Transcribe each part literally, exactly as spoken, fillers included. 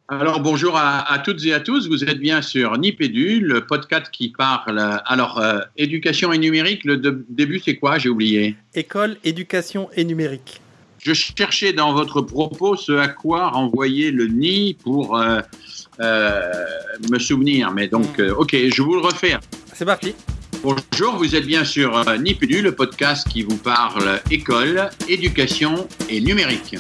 Alors bonjour à, à toutes et à tous, vous êtes bien sur Nipédu, le podcast qui parle, alors euh, éducation et numérique, le de, début c'est quoi, j'ai oublié? École, éducation et numérique. Je cherchais dans votre propos ce à quoi renvoyer le ni pour euh, euh, me souvenir, mais donc euh, ok, je vous le refais. C'est parti. Bonjour, vous êtes bien sur euh, Nipédu, le podcast qui vous parle école, éducation et numérique.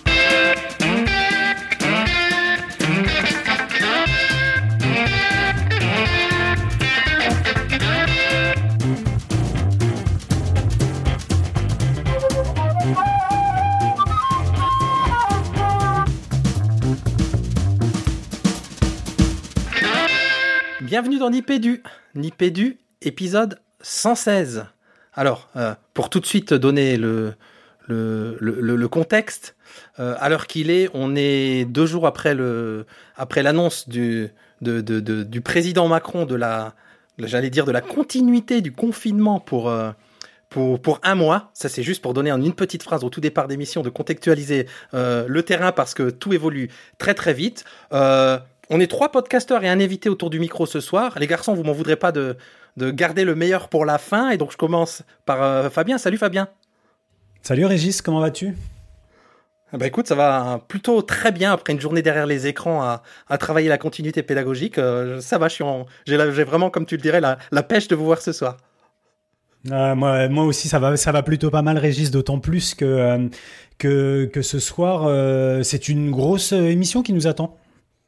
Bienvenue dans Nipédu, Nipédu, épisode cent seize. Alors, euh, pour tout de suite donner le, le, le, le contexte, euh, à l'heure qu'il est, on est deux jours après, le, après l'annonce du, de, de, de, du président Macron de la, j'allais dire de la continuité du confinement pour, euh, pour, pour un mois. Ça, c'est juste pour donner en une petite phrase au tout départ d'émission, de contextualiser euh, le terrain parce que tout évolue très très vite. Euh, On est trois podcasteurs et un invité autour du micro ce soir. Les garçons, vous m'en voudrez pas de, de garder le meilleur pour la fin. Et donc, je commence par euh, Fabien. Salut Fabien. Salut Régis, comment vas-tu ? Bah écoute, ça va plutôt très bien après une journée derrière les écrans à, à travailler la continuité pédagogique. Euh, ça va, je suis en, j'ai, la, j'ai vraiment, comme tu le dirais, la, la pêche de vous voir ce soir. Euh, moi, moi aussi, ça va, ça va plutôt pas mal, Régis, d'autant plus que, euh, que, que ce soir, euh, c'est une grosse émission qui nous attend.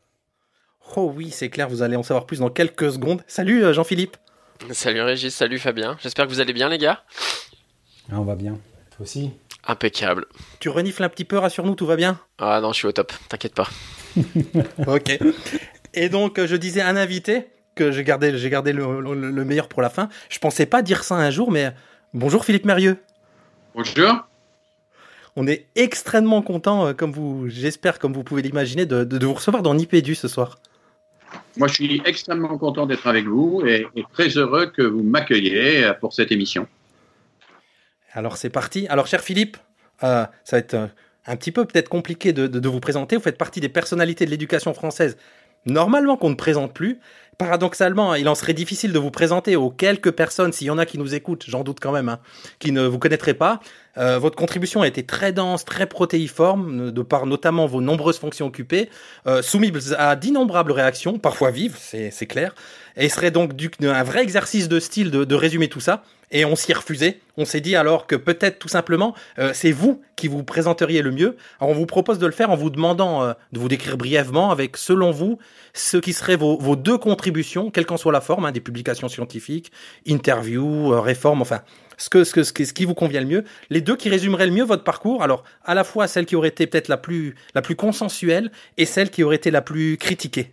Oh oui, c'est clair, vous allez en savoir plus dans quelques secondes. Salut euh, Jean-Philippe. Salut Régis, salut Fabien. J'espère que vous allez bien les gars. Ah, on va bien, toi aussi. Impeccable. Tu renifles un petit peu, rassure-nous, tout va bien ? Ah non, je suis au top, t'inquiète pas. Ok. Et donc, euh, je disais un invité, que j'ai gardé, j'ai gardé le, le, le meilleur pour la fin. Je pensais pas dire ça un jour, mais bonjour Philippe Mérieux. Bonjour. On est extrêmement content, euh, comme vous, j'espère, comme vous pouvez l'imaginer, de, de, de vous recevoir dans Nipédu ce soir. Moi, je suis extrêmement content d'être avec vous et, et très heureux que vous m'accueilliez pour cette émission. Alors, c'est parti. Alors, cher Philippe, euh, ça va être euh, un petit peu peut-être compliqué de, de, de vous présenter. Vous faites partie des personnalités de l'éducation française, normalement qu'on ne présente plus. Paradoxalement, il en serait difficile de vous présenter aux quelques personnes, s'il y en a qui nous écoutent, j'en doute quand même, hein, qui ne vous connaîtraient pas. Euh, votre contribution a été très dense, très protéiforme, de par notamment vos nombreuses fonctions occupées, euh, soumises à d'innombrables réactions, parfois vives, c'est, c'est clair. Et il serait donc du, un vrai exercice de style de, de résumer tout ça. Et on s'y est refusé. On s'est dit alors que peut-être tout simplement, euh, c'est vous qui vous présenteriez le mieux. Alors on vous propose de le faire en vous demandant euh, de vous décrire brièvement avec, selon vous, ce qui seraient vos, vos deux contributions, quelle qu'en soit la forme, hein, des publications scientifiques, interviews, euh, réformes, enfin, ce, que, ce, que, ce, que, ce qui vous convient le mieux. Les deux qui résumeraient le mieux votre parcours. Alors, à la fois celle qui aurait été peut-être la plus, la plus consensuelle et celle qui aurait été la plus critiquée.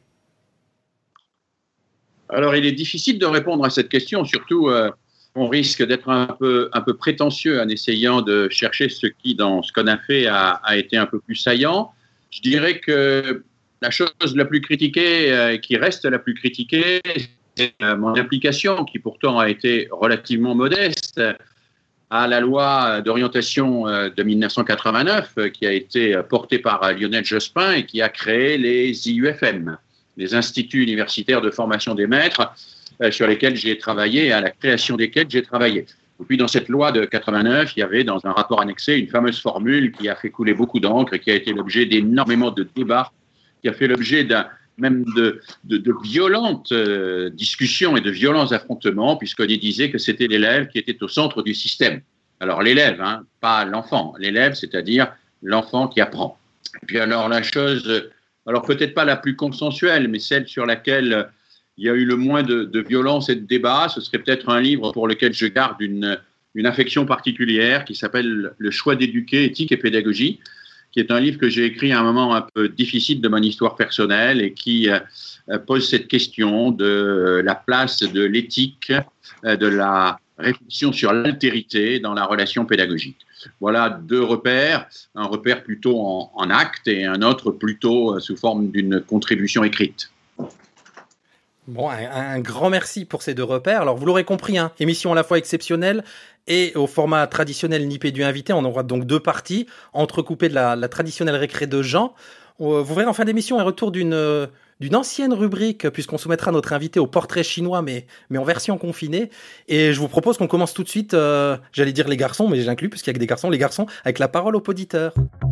Alors, il est difficile de répondre à cette question, surtout... Euh on risque d'être un peu, un peu prétentieux en essayant de chercher ce qui, dans ce qu'on a fait, a, a été un peu plus saillant. Je dirais que la chose la plus critiquée, euh, qui reste la plus critiquée, c'est euh, mon application, qui pourtant a été relativement modeste, à la loi d'orientation euh, de dix-neuf cent quatre-vingt-neuf, euh, qui a été portée par Lionel Jospin et qui a créé les I U F M, les Instituts universitaires de formation des maîtres, sur lesquels j'ai travaillé et à la création desquels j'ai travaillé. Et puis dans cette loi de quatre-vingt-neuf, il y avait dans un rapport annexé une fameuse formule qui a fait couler beaucoup d'encre et qui a été l'objet d'énormément de débats, qui a fait l'objet d'un, même de, de, de violentes euh, discussions et de violents affrontements, puisqu'on y disait que c'était l'élève qui était au centre du système. Alors l'élève, hein, pas l'enfant. L'élève, c'est-à-dire l'enfant qui apprend. Et puis alors la chose, alors peut-être pas la plus consensuelle, mais celle sur laquelle il y a eu le moins de, de violence et de débat, ce serait peut-être un livre pour lequel je garde une, une affection particulière qui s'appelle « Le choix d'éduquer, éthique et pédagogie », qui est un livre que j'ai écrit à un moment un peu difficile de mon histoire personnelle et qui euh, pose cette question de la place de l'éthique, euh, de la réflexion sur l'altérité dans la relation pédagogique. Voilà deux repères, un repère plutôt en, en acte et un autre plutôt sous forme d'une contribution écrite. Bon, un, un grand merci pour ces deux repères. Alors, vous l'aurez compris, hein, émission à la fois exceptionnelle et au format traditionnel Nipédu invité. On aura donc deux parties, entrecoupées de la, la traditionnelle récré de Jean. on, vous verrez en fin d'émission un retour d'une, euh, d'une ancienne rubrique, puisqu'on soumettra notre invité au portrait chinois, mais, mais en version confinée. Et je vous propose qu'on commence tout de suite, euh, j'allais dire les garçons, mais j'inclus, puisqu'il y a que des garçons, les garçons, avec la parole au poditeur.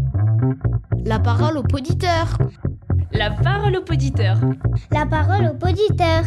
La parole au poditeur. La parole au poditeur. La parole au poditeur.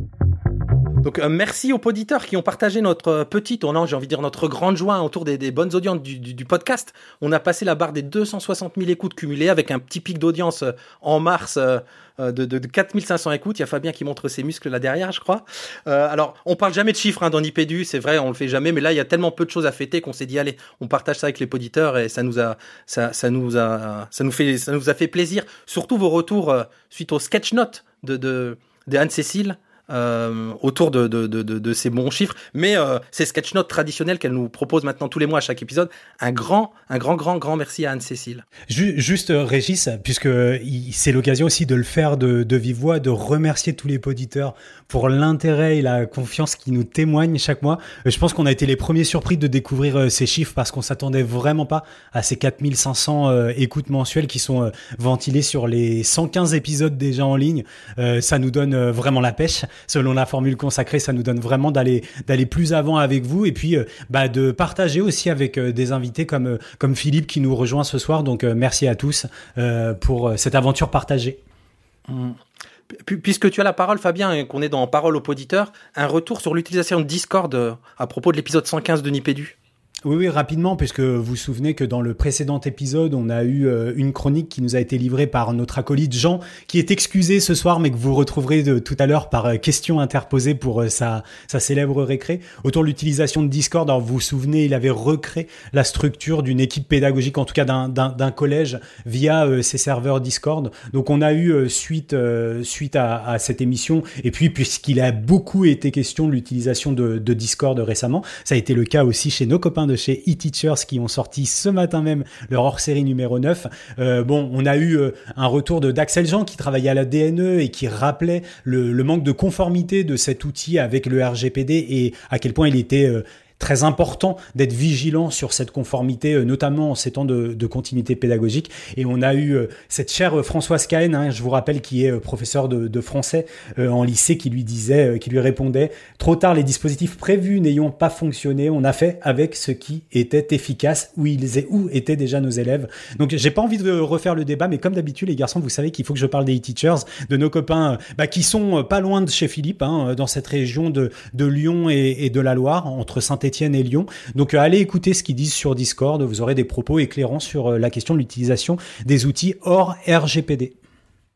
Donc euh, merci aux poditeurs qui ont partagé notre euh, petit tournant, j'ai envie de dire notre grande joie autour des, des bonnes audiences du, du, du podcast. On a passé la barre des deux cent soixante mille écoutes cumulées avec un petit pic d'audience euh, en mars euh, de, de, de quatre mille cinq cents écoutes. Il y a Fabien qui montre ses muscles là derrière, je crois. Euh, alors, on parle jamais de chiffres hein, dans Nipédu, c'est vrai, on le fait jamais, mais là il y a tellement peu de choses à fêter qu'on s'est dit allez, on partage ça avec les poditeurs et ça nous a, ça, ça nous a, ça nous fait, ça nous a fait plaisir. Surtout vos retours euh, suite aux sketch notes de, de, de Anne-Cécile. Euh, autour de, de, de, de, de ces bons chiffres, mais euh, ces sketch notes traditionnels qu'elle nous propose maintenant tous les mois à chaque épisode. Un grand, un grand, grand, grand merci à Anne-Cécile. Juste, euh, Régis, puisque il, c'est l'occasion aussi de le faire de, de vive voix, de remercier tous les poditeurs pour l'intérêt et la confiance qu'ils nous témoignent chaque mois. Je pense qu'on a été les premiers surpris de découvrir euh, ces chiffres parce qu'on s'attendait vraiment pas à ces quatre mille cinq cents euh, écoutes mensuelles qui sont euh, ventilées sur les cent quinze épisodes déjà en ligne. Euh, ça nous donne euh, vraiment la pêche. Selon la formule consacrée, ça nous donne vraiment d'aller d'aller plus avant avec vous et puis euh, bah de partager aussi avec euh, des invités comme euh, comme Philippe qui nous rejoint ce soir. Donc euh, merci à tous euh, pour euh, cette aventure partagée. Mmh. Puisque tu as la parole, Fabien, et qu'on est dans Parole aux poditeurs, un retour sur l'utilisation de Discord euh, à propos de l'épisode cent quinze de Nipédu. Oui, oui, rapidement, puisque vous vous souvenez que dans le précédent épisode, on a eu euh, une chronique qui nous a été livrée par notre acolyte Jean, qui est excusé ce soir, mais que vous retrouverez de, tout à l'heure par euh, question interposée pour euh, sa, sa célèbre récré. Autour de l'utilisation de Discord, alors vous vous souvenez, il avait recréé la structure d'une équipe pédagogique, en tout cas d'un, d'un, d'un collège, via euh, ses serveurs Discord. Donc on a eu, euh, suite, euh, suite à, à cette émission, et puis puisqu'il a beaucoup été question de l'utilisation de, de Discord récemment, ça a été le cas aussi chez nos copains de chez eTeachers qui ont sorti ce matin même leur hors-série numéro neuf. Euh, bon, on a eu euh, un retour de d'Axel Jean qui travaillait à la D N E et qui rappelait le, le manque de conformité de cet outil avec le R G P D et à quel point il était euh, très important d'être vigilant sur cette conformité, notamment en ces temps de, de continuité pédagogique. Et on a eu euh, cette chère Françoise Cahen, hein, je vous rappelle, qui est euh, professeure de, de français euh, en lycée, qui lui disait, euh, qui lui répondait « Trop tard, les dispositifs prévus n'ayant pas fonctionné, on a fait avec ce qui était efficace, où, ils, où étaient déjà nos élèves. » Donc, j'ai pas envie de refaire le débat, mais comme d'habitude, les garçons, vous savez qu'il faut que je parle des e-teachers, de nos copains euh, bah, qui sont euh, pas loin de chez Philippe, hein, dans cette région de, de Lyon et, et de la Loire, entre Saint-Étienne et Lyon. Donc euh, allez écouter ce qu'ils disent sur Discord, vous aurez des propos éclairants sur euh, la question de l'utilisation des outils hors R G P D.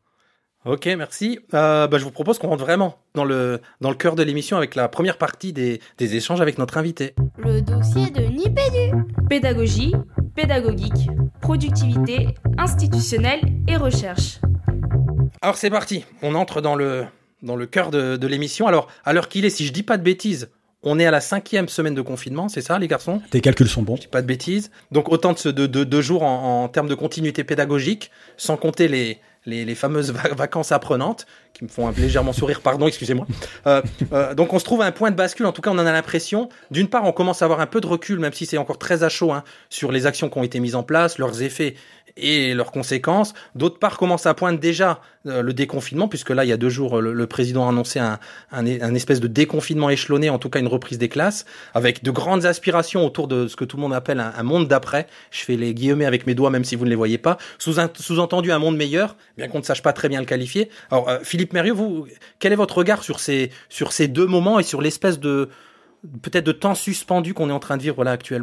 Ok, merci. Euh, bah, je vous propose qu'on rentre vraiment dans le, dans le cœur de l'émission avec la première partie des, des échanges avec notre invité. Le dossier de Nipédu. Pédagogie, pédagogique, productivité, institutionnelle et recherche. Alors c'est parti, on entre dans le, dans le cœur de, de l'émission. Alors, à l'heure qu'il est, si je dis pas de bêtises, on est à la cinquième semaine de confinement, c'est ça les garçons ? Tes calculs sont bons. Je dis pas de bêtises. Donc autant de, de, de, de jours en, en termes de continuité pédagogique, sans compter les, les, les fameuses va- vacances apprenantes, qui me font légèrement sourire, pardon, excusez-moi. Euh, euh, donc on se trouve à un point de bascule, en tout cas on en a l'impression. D'une part, on commence à avoir un peu de recul, même si c'est encore très à chaud, hein, sur les actions qui ont été mises en place, leurs effets et leurs conséquences. D'autre part, commence à poindre déjà euh, le déconfinement, puisque là, il y a deux jours, le, le président a annoncé un, un, un espèce de déconfinement échelonné, en tout cas une reprise des classes, avec de grandes aspirations autour de ce que tout le monde appelle un, un monde d'après. Je fais les guillemets avec mes doigts, même si vous ne les voyez pas. Sous, un, sous-entendu, un monde meilleur, bien qu'on ne sache pas très bien le qualifier. Alors, euh, Philippe Mérieux, vous, quel est votre regard sur ces, sur ces deux moments et sur l'espèce de, peut-être de temps suspendu qu'on est en train de vivre là actuellement ?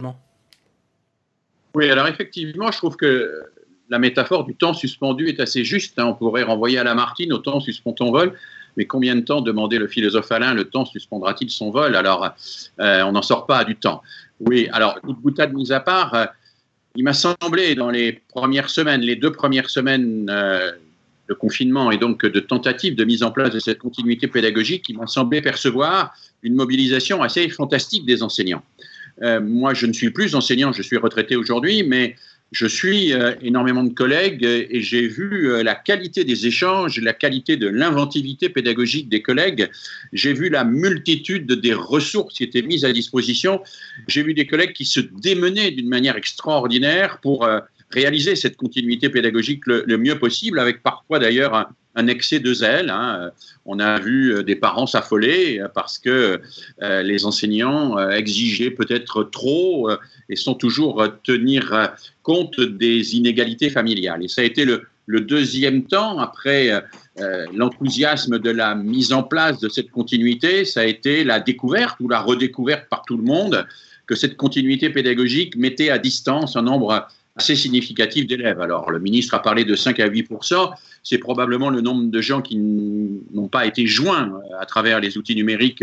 Oui, alors effectivement, je trouve que la métaphore du temps suspendu est assez juste. Hein. On pourrait renvoyer à Lamartine, au temps suspend ton vol. Mais combien de temps, demandait le philosophe Alain, le temps suspendra-t-il son vol ? Alors, euh, on n'en sort pas du temps. Oui, alors, toute boutade mise à part, euh, il m'a semblé dans les premières semaines, les deux premières semaines euh, de confinement et donc de tentative de mise en place de cette continuité pédagogique, il m'a semblé percevoir une mobilisation assez fantastique des enseignants. Euh, moi, je ne suis plus enseignant, je suis retraité aujourd'hui, mais je suis euh, énormément de collègues euh, et j'ai vu euh, la qualité des échanges, la qualité de l'inventivité pédagogique des collègues. J'ai vu la multitude des ressources qui étaient mises à disposition. J'ai vu des collègues qui se démenaient d'une manière extraordinaire pour euh, réaliser cette continuité pédagogique le, le mieux possible, avec parfois d'ailleurs un, un excès de zèle. Hein. On a vu des parents s'affoler parce que euh, les enseignants euh, exigeaient peut-être trop euh, et sans toujours euh, tenir euh, compte des inégalités familiales. Et ça a été le, le deuxième temps, après euh, l'enthousiasme de la mise en place de cette continuité, ça a été la découverte ou la redécouverte par tout le monde que cette continuité pédagogique mettait à distance un nombre assez significatif d'élèves. Alors, le ministre a parlé de cinq à huit pour cent, c'est probablement le nombre de gens qui n'ont pas été joints à travers les outils numériques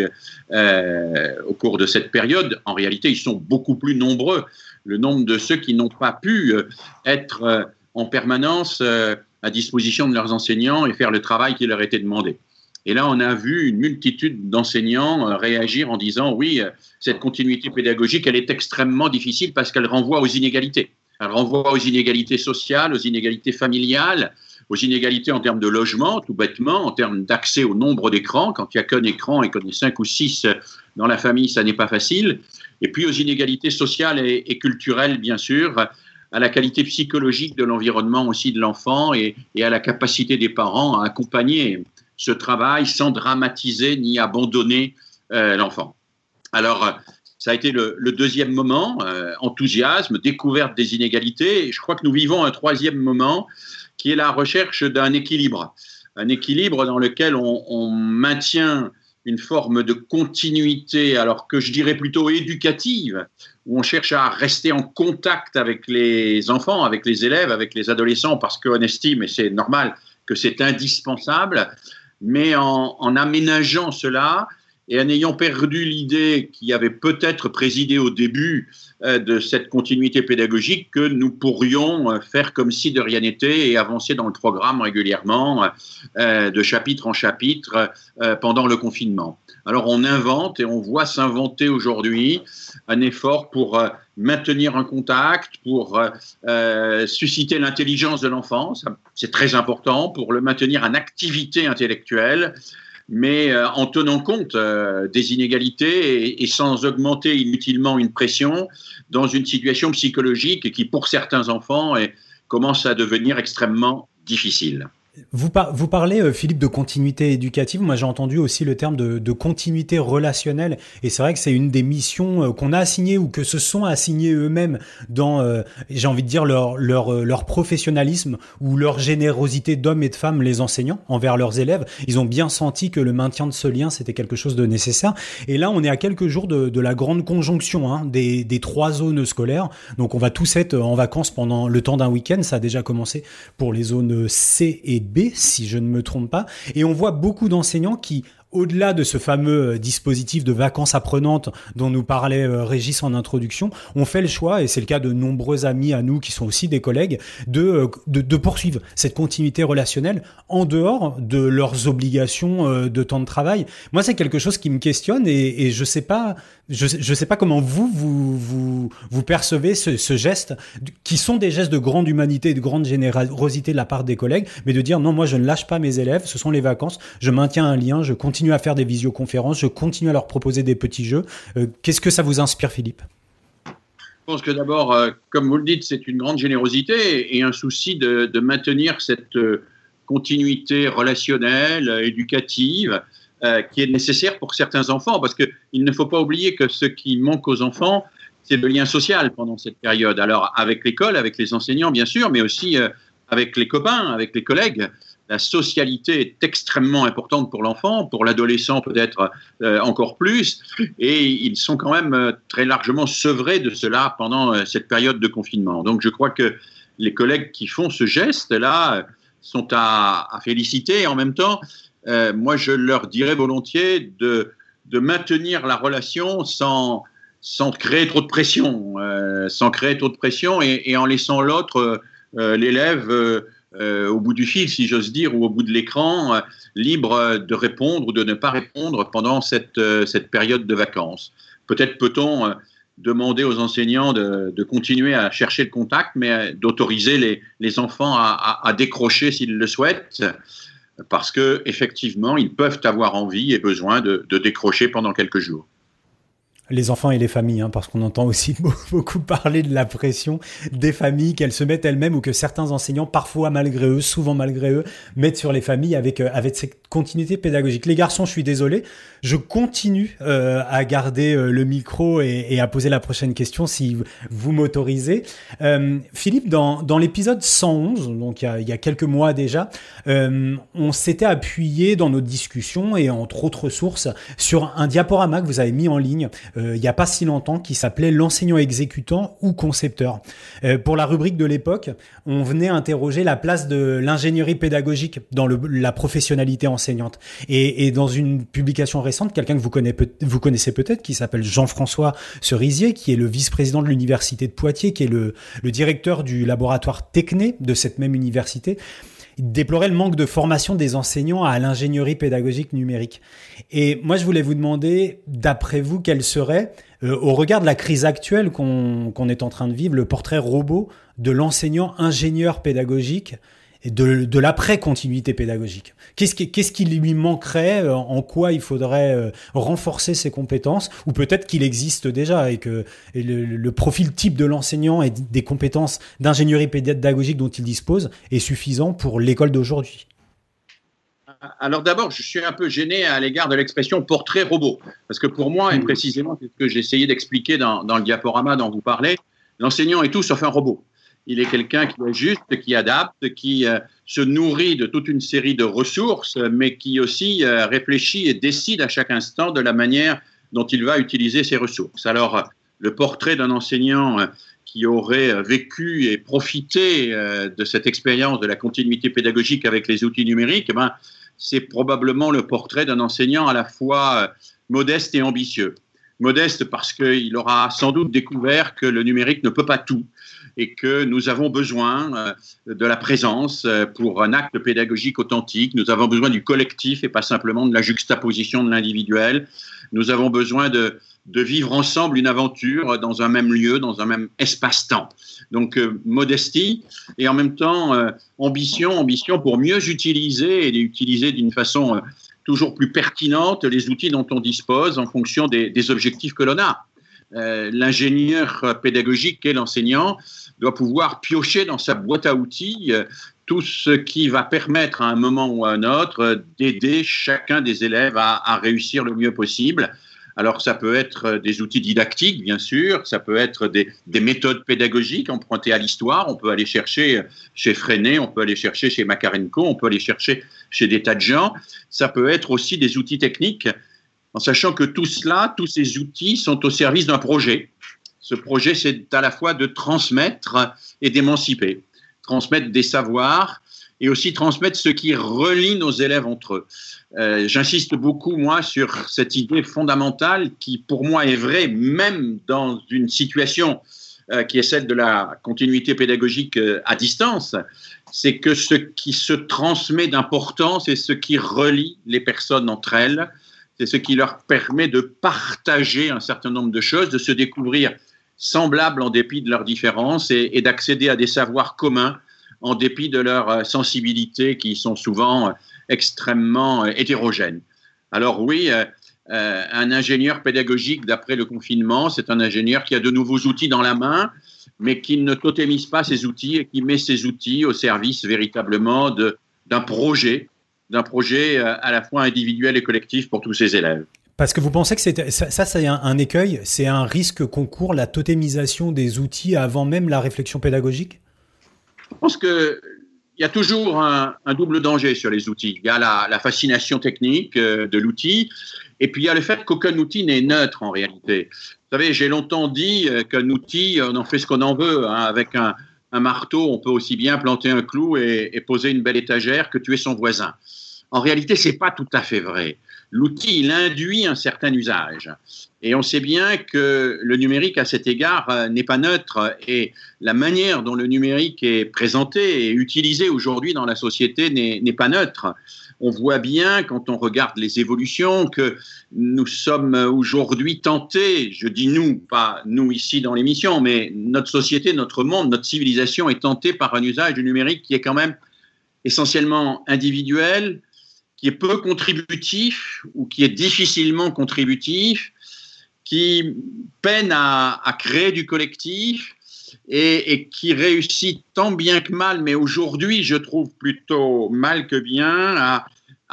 euh, au cours de cette période. En réalité, ils sont beaucoup plus nombreux. Le nombre de ceux qui n'ont pas pu être euh, en permanence euh, à disposition de leurs enseignants et faire le travail qui leur était demandé. Et là, on a vu une multitude d'enseignants euh, réagir en disant « oui, euh, cette continuité pédagogique, elle est extrêmement difficile parce qu'elle renvoie aux inégalités. Elle renvoie aux inégalités sociales, aux inégalités familiales, aux inégalités en termes de logement, tout bêtement, en termes d'accès au nombre d'écrans. Quand il n'y a qu'un écran et qu'on est cinq ou six dans la famille, ça n'est pas facile. Et puis aux inégalités sociales et, et culturelles, bien sûr, à la qualité psychologique de l'environnement aussi de l'enfant et, et à la capacité des parents à accompagner ce travail sans dramatiser ni abandonner euh, l'enfant. Alors, ça a été le, le deuxième moment, euh, enthousiasme, découverte des inégalités. Et je crois que nous vivons un troisième moment qui est la recherche d'un équilibre. Un équilibre dans lequel on, on maintient une forme de continuité, alors que je dirais plutôt éducative, où on cherche à rester en contact avec les enfants, avec les élèves, avec les adolescents, parce qu'on estime, et c'est normal, que c'est indispensable, mais en, en aménageant cela et en ayant perdu l'idée qui avait peut-être présidé au début euh, de cette continuité pédagogique, que nous pourrions euh, faire comme si de rien n'était et avancer dans le programme régulièrement euh, de chapitre en chapitre euh, pendant le confinement. Alors on invente et on voit s'inventer aujourd'hui un effort pour euh, maintenir un contact, pour euh, euh, susciter l'intelligence de l'enfant, ça, c'est très important, pour le maintenir en activité intellectuelle, mais euh, en tenant compte euh, des inégalités et, et sans augmenter inutilement une pression dans une situation psychologique qui, pour certains enfants, est, commence à devenir extrêmement difficile. Vous, par, vous parlez, Philippe, de continuité éducative. Moi, j'ai entendu aussi le terme de, de continuité relationnelle. Et c'est vrai que c'est une des missions qu'on a assignées ou que se sont assignées eux-mêmes dans, euh, j'ai envie de dire, leur, leur, leur professionnalisme ou leur générosité d'hommes et de femmes, les enseignants, envers leurs élèves. Ils ont bien senti que le maintien de ce lien, c'était quelque chose de nécessaire. Et là, on est à quelques jours de, de la grande conjonction hein, des, des trois zones scolaires. Donc, on va tous être en vacances pendant le temps d'un week-end. Ça a déjà commencé pour les zones C et B, si je ne me trompe pas. Et on voit beaucoup d'enseignants qui, au-delà de ce fameux dispositif de vacances apprenantes dont nous parlait Régis en introduction, ont fait le choix, et c'est le cas de nombreux amis à nous qui sont aussi des collègues, de, de, de poursuivre cette continuité relationnelle en dehors de leurs obligations de temps de travail. Moi, c'est quelque chose qui me questionne et, et je sais pas, je, je sais pas comment vous, vous, vous, vous percevez ce, ce geste, qui sont des gestes de grande humanité et de grande générosité de la part des collègues, mais de dire non, moi, je ne lâche pas mes élèves, ce sont les vacances, je maintiens un lien, je continue à faire des visioconférences, je continue à leur proposer des petits jeux. Euh, qu'est-ce que ça vous inspire, Philippe ? Je pense que d'abord, euh, comme vous le dites, c'est une grande générosité et un souci de, de maintenir cette euh, continuité relationnelle, euh, éducative, euh, qui est nécessaire pour certains enfants, parce qu'il ne faut pas oublier que ce qui manque aux enfants, c'est le lien social pendant cette période. Alors, avec l'école, avec les enseignants, bien sûr, mais aussi euh, avec les copains, avec les collègues. La socialité est extrêmement importante pour l'enfant, pour l'adolescent peut-être euh, encore plus, et ils sont quand même euh, très largement sevrés de cela pendant euh, cette période de confinement. Donc je crois que les collègues qui font ce geste-là euh, sont à, à féliciter. En même temps, euh, moi je leur dirais volontiers de, de maintenir la relation sans, sans créer trop de pression, euh, sans créer trop de pression et, et en laissant l'autre, euh, l'élève, euh, Euh, au bout du fil, si j'ose dire, ou au bout de l'écran, euh, libre de répondre ou de ne pas répondre pendant cette, euh, cette période de vacances. Peut-être peut-on euh, demander aux enseignants de, de continuer à chercher le contact, mais euh, d'autoriser les, les enfants à, à, à décrocher s'ils le souhaitent, parce qu'effectivement, ils peuvent avoir envie et besoin de, de décrocher pendant quelques jours. Les enfants et les familles, hein, parce qu'on entend aussi beaucoup parler de la pression des familles, qu'elles se mettent elles-mêmes ou que certains enseignants, parfois malgré eux, souvent malgré eux, mettent sur les familles avec, euh, avec cette continuité pédagogique. Les garçons, je suis désolé, je continue euh, à garder euh, le micro et, et à poser la prochaine question si vous m'autorisez. Euh, Philippe, dans, dans l'épisode cent onze, donc il y a, il y a quelques mois déjà, euh, on s'était appuyé dans nos discussions et entre autres sources sur un diaporama que vous avez mis en ligne Euh, il n'y a pas si longtemps, qui s'appelait l'enseignant exécutant ou concepteur. Euh, pour la rubrique de l'époque, on venait interroger la place de l'ingénierie pédagogique dans le, la professionnalité enseignante. Et, et dans une publication récente, quelqu'un que vous, connaissez, peut, vous connaissez peut-être, qui s'appelle Jean-François Cerisier, qui est le vice-président de l'université de Poitiers, qui est le, le directeur du laboratoire Techné de cette même université, il déplorait le manque de formation des enseignants à l'ingénierie pédagogique numérique. Et moi, je voulais vous demander, d'après vous, quel serait, euh, au regard de la crise actuelle qu'on, qu'on est en train de vivre, le portrait robot de l'enseignant ingénieur pédagogique et de, de l'après-continuité pédagogique. Qu'est-ce qui, qu'est-ce qui lui manquerait, en quoi il faudrait renforcer ses compétences, ou peut-être qu'il existe déjà et que et le, le profil type de l'enseignant et des compétences d'ingénierie pédagogique dont il dispose est suffisant pour l'école d'aujourd'hui. Alors d'abord, je suis un peu gêné à l'égard de l'expression portrait robot, parce que pour moi, et précisément c'est ce que j'ai essayé d'expliquer dans, dans le diaporama dont vous parlez, l'enseignant est tout sauf un robot. Il est quelqu'un qui ajuste, qui adapte, qui euh, se nourrit de toute une série de ressources, mais qui aussi euh, réfléchit et décide à chaque instant de la manière dont il va utiliser ces ressources. Alors, le portrait d'un enseignant euh, qui aurait vécu et profité euh, de cette expérience de la continuité pédagogique avec les outils numériques, eh ben, c'est probablement le portrait d'un enseignant à la fois euh, modeste et ambitieux. Modeste parce qu'il aura sans doute découvert que le numérique ne peut pas tout, et que nous avons besoin euh, de la présence euh, pour un acte pédagogique authentique. Nous avons besoin du collectif et pas simplement de la juxtaposition de l'individuel. Nous avons besoin de, de vivre ensemble une aventure dans un même lieu, dans un même espace-temps. Donc, euh, modestie et en même temps euh, ambition, ambition pour mieux utiliser et utiliser d'une façon euh, toujours plus pertinente les outils dont on dispose en fonction des, des objectifs que l'on a. Euh, l'ingénieur pédagogique qu'est l'enseignant doit pouvoir piocher dans sa boîte à outils euh, tout ce qui va permettre à un moment ou à un autre euh, d'aider chacun des élèves à, à réussir le mieux possible. Alors ça peut être des outils didactiques, bien sûr, ça peut être des, des méthodes pédagogiques empruntées à l'histoire, on peut aller chercher chez Freinet, on peut aller chercher chez Makarenko, on peut aller chercher chez des tas de gens, ça peut être aussi des outils techniques, en sachant que tout cela, tous ces outils sont au service d'un projet. Ce projet, c'est à la fois de transmettre et d'émanciper. Transmettre des savoirs et aussi transmettre ce qui relie nos élèves entre eux. Euh, j'insiste beaucoup, moi, sur cette idée fondamentale qui, pour moi, est vraie, même dans une situation euh, qui est celle de la continuité pédagogique euh, à distance, c'est que ce qui se transmet d'important, c'est ce qui relie les personnes entre elles, c'est ce qui leur permet de partager un certain nombre de choses, de se découvrir semblables en dépit de leurs différences et, et d'accéder à des savoirs communs en dépit de leurs sensibilités qui sont souvent extrêmement hétérogènes. Alors oui, euh, euh, un ingénieur pédagogique, d'après le confinement, c'est un ingénieur qui a de nouveaux outils dans la main, mais qui ne totémise pas ces outils et qui met ces outils au service véritablement de, d'un projet, d'un projet à la fois individuel et collectif pour tous ses élèves. Parce que vous pensez que c'est, ça, ça c'est un, un écueil, c'est un risque qu'on court, la totémisation des outils avant même la réflexion pédagogique ? Je pense qu'il y a toujours un, un double danger sur les outils. Il y a la, la fascination technique euh, de l'outil, et puis il y a le fait qu'aucun outil n'est neutre en réalité. Vous savez, j'ai longtemps dit euh, qu'un outil, on en fait ce qu'on en veut. Hein. Avec un, un marteau, on peut aussi bien planter un clou et, et poser une belle étagère que tuer son voisin. En réalité, ce n'est pas tout à fait vrai. L'outil, il induit un certain usage. Et on sait bien que le numérique, à cet égard, euh, n'est pas neutre. Et la manière dont le numérique est présenté et utilisé aujourd'hui dans la société n'est, n'est pas neutre. On voit bien, quand on regarde les évolutions, que nous sommes aujourd'hui tentés, je dis nous, pas nous ici dans l'émission, mais notre société, notre monde, notre civilisation est tentée par un usage du numérique qui est quand même essentiellement individuel, qui est peu contributif ou qui est difficilement contributif, qui peine à, à créer du collectif et, et qui réussit tant bien que mal, mais aujourd'hui, je trouve plutôt mal que bien, à,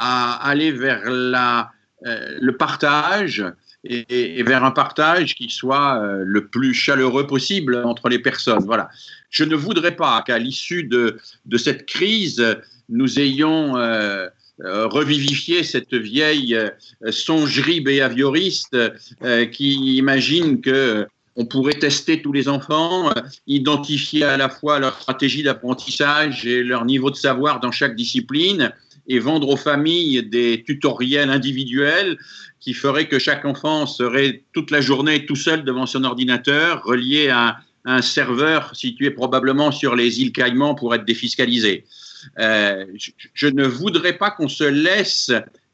à aller vers la, euh, le partage et, et vers un partage qui soit euh, le plus chaleureux possible entre les personnes. Voilà. Je ne voudrais pas qu'à l'issue de, de cette crise, nous ayons euh, euh, revivifié cette vieille euh, songerie behavioriste euh, qui imagine que on pourrait tester tous les enfants, euh, identifier à la fois leur stratégie d'apprentissage et leur niveau de savoir dans chaque discipline et vendre aux familles des tutoriels individuels qui feraient que chaque enfant serait toute la journée tout seul devant son ordinateur, relié à un serveur situé probablement sur les îles Caïmans pour être défiscalisé. Euh, je, je ne voudrais pas qu'on se laisse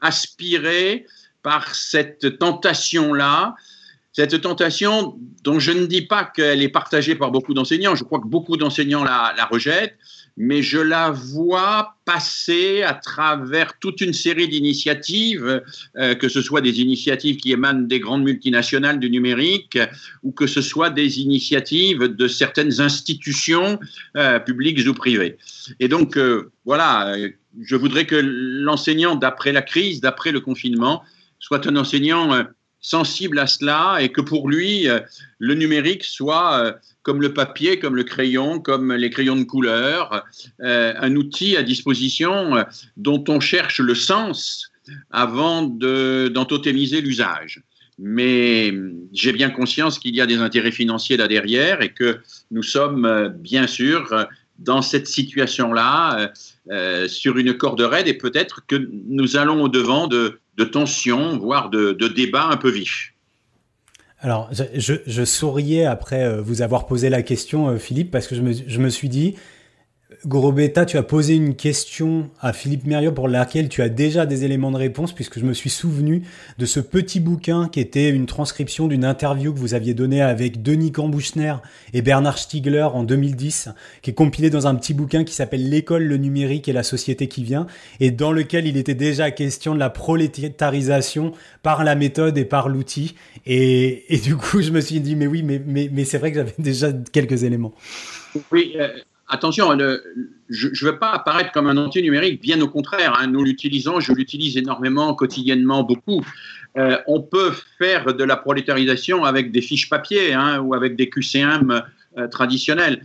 aspirer par cette tentation-là, cette tentation dont je ne dis pas qu'elle est partagée par beaucoup d'enseignants, je crois que beaucoup d'enseignants la, la rejettent, mais je la vois passer à travers toute une série d'initiatives, euh, que ce soit des initiatives qui émanent des grandes multinationales du numérique ou que ce soit des initiatives de certaines institutions euh, publiques ou privées. Et donc, euh, voilà, je voudrais que l'enseignant, d'après la crise, d'après le confinement, soit un enseignant euh, sensible à cela et que pour lui, euh, le numérique soit, euh, comme le papier, comme le crayon, comme les crayons de couleur, euh, un outil à disposition euh, dont on cherche le sens avant de, d'en totémiser l'usage. Mais j'ai bien conscience qu'il y a des intérêts financiers là derrière et que nous sommes euh, bien sûr euh, dans cette situation-là euh, euh, sur une corde raide et peut-être que nous allons au-devant de de tensions, voire de, de débats un peu vifs. Alors, je, je, je souriais après vous avoir posé la question, Philippe, parce que je me, je me suis dit, Gorobeta, tu as posé une question à Philippe Mériot pour laquelle tu as déjà des éléments de réponse, puisque je me suis souvenu de ce petit bouquin qui était une transcription d'une interview que vous aviez donnée avec Denis Cambouchner et Bernard Stiegler en deux mille dix, qui est compilé dans un petit bouquin qui s'appelle « L'école, le numérique et la société qui vient », et dans lequel il était déjà question de la prolétarisation par la méthode et par l'outil. Et, et du coup, je me suis dit, mais oui, mais, mais, mais c'est vrai que j'avais déjà quelques éléments. Oui, euh... Attention, le, je ne veux pas apparaître comme un anti-numérique, bien au contraire, hein, nous l'utilisons, je l'utilise énormément, quotidiennement, beaucoup. Euh, on peut faire de la prolétarisation avec des fiches papier hein, ou avec des Q C M euh, traditionnels.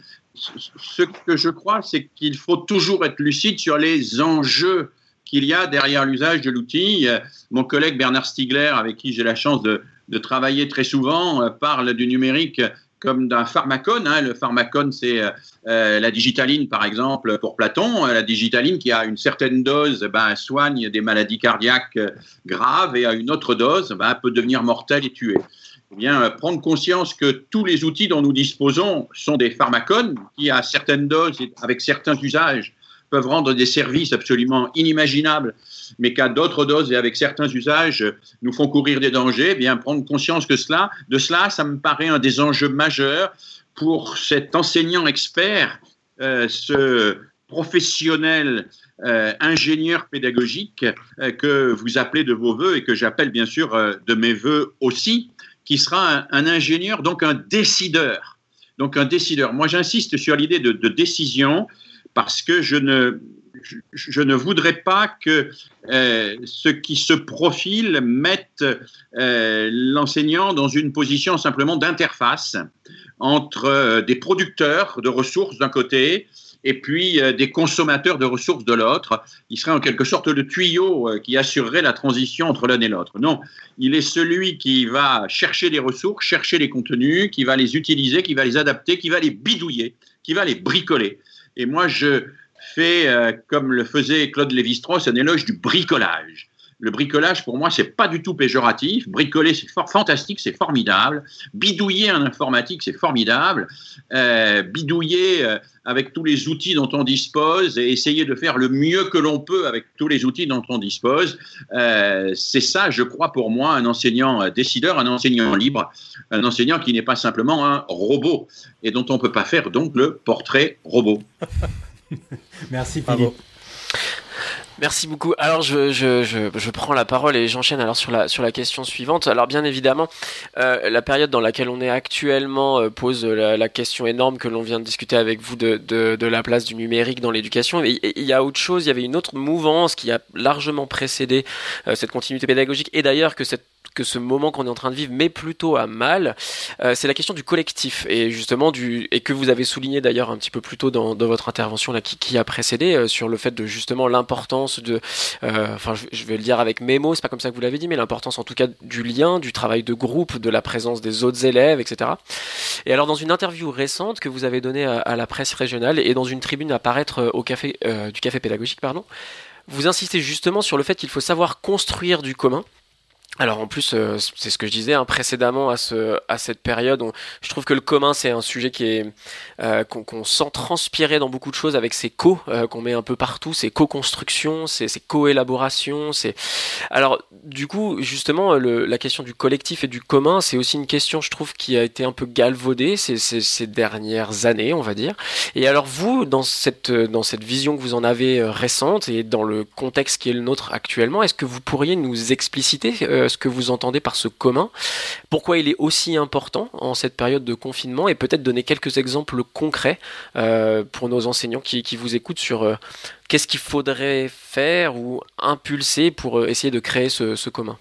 Ce que je crois, c'est qu'il faut toujours être lucide sur les enjeux qu'il y a derrière l'usage de l'outil. Euh, mon collègue Bernard Stiegler, avec qui j'ai la chance de, de travailler très souvent, euh, parle du numérique comme d'un pharmacone. Hein. Le pharmacone, c'est euh, la digitaline, par exemple, pour Platon. La digitaline, qui a une certaine dose, ben, soigne des maladies cardiaques graves et à une autre dose, ben, peut devenir mortelle et tuer. Eh bien, prendre conscience que tous les outils dont nous disposons sont des pharmacones qui, à certaines doses et avec certains usages, peuvent rendre des services absolument inimaginables, mais qu'à d'autres doses et avec certains usages nous font courir des dangers, eh bien prendre conscience que cela, de cela, ça me paraît un des enjeux majeurs pour cet enseignant expert, euh, ce professionnel euh, ingénieur pédagogique euh, que vous appelez de vos voeux et que j'appelle bien sûr euh, de mes voeux aussi, qui sera un, un ingénieur, donc un décideur. Donc un décideur. Moi, j'insiste sur l'idée de, de décision, parce que je ne, je, je ne voudrais pas que euh, ceux qui se profilent mettent euh, l'enseignant dans une position simplement d'interface entre euh, des producteurs de ressources d'un côté et puis euh, des consommateurs de ressources de l'autre. Il serait en quelque sorte le tuyau euh, qui assurerait la transition entre l'un et l'autre. Non, il est celui qui va chercher les ressources, chercher les contenus, qui va les utiliser, qui va les adapter, qui va les bidouiller, qui va les bricoler. Et moi, je fais, euh, comme le faisait Claude Lévi-Strauss, un éloge du bricolage. Le bricolage, pour moi, c'est pas du tout péjoratif. Bricoler, c'est for- fantastique, c'est formidable. Bidouiller en informatique, c'est formidable. Euh, bidouiller euh, avec tous les outils dont on dispose et essayer de faire le mieux que l'on peut avec tous les outils dont on dispose, euh, c'est ça, je crois, pour moi, un enseignant décideur, un enseignant libre, un enseignant qui n'est pas simplement un robot et dont on ne peut pas faire donc le portrait robot. Merci Philippe. Bravo. Merci beaucoup. Alors je, je, je, je prends la parole et j'enchaîne alors sur la, sur la question suivante. Alors bien évidemment, euh, la période dans laquelle on est actuellement euh, pose la, la question énorme que l'on vient de discuter avec vous de, de, de la place du numérique dans l'éducation. Et il y a autre chose, il y avait une autre mouvance qui a largement précédé euh, cette continuité pédagogique et d'ailleurs que cette que ce moment qu'on est en train de vivre met plutôt à mal, euh, c'est la question du collectif et justement du et que vous avez souligné d'ailleurs un petit peu plus tôt dans, dans votre intervention là qui, qui a précédé euh, sur le fait de justement l'importance de, euh, enfin je, je vais le dire avec mes mots, c'est pas comme ça que vous l'avez dit, mais l'importance en tout cas du lien, du travail de groupe, de la présence des autres élèves, et cetera. Et alors dans une interview récente que vous avez donnée à, à la presse régionale et dans une tribune à paraître au café euh, du café pédagogique, pardon, vous insistez justement sur le fait qu'il faut savoir construire du commun. Alors en plus, euh, c'est ce que je disais hein, précédemment à, ce, à cette période, on, je trouve que le commun c'est un sujet qui est euh, qu'on, qu'on sent transpirer dans beaucoup de choses avec ces co euh, qu'on met un peu partout, ces co-constructions, ces, ces co-élaborations. C'est... Alors du coup, justement, le, la question du collectif et du commun, c'est aussi une question, je trouve, qui a été un peu galvaudée ces, ces, ces dernières années, on va dire. Et alors vous, dans cette, dans cette vision que vous en avez euh, récente et dans le contexte qui est le nôtre actuellement, est-ce que vous pourriez nous expliciter euh, ce que vous entendez par ce commun, pourquoi il est aussi important en cette période de confinement et peut-être donner quelques exemples concrets euh, pour nos enseignants qui, qui vous écoutent sur euh, qu'est-ce qu'il faudrait faire ou impulser pour euh, essayer de créer ce, ce commun.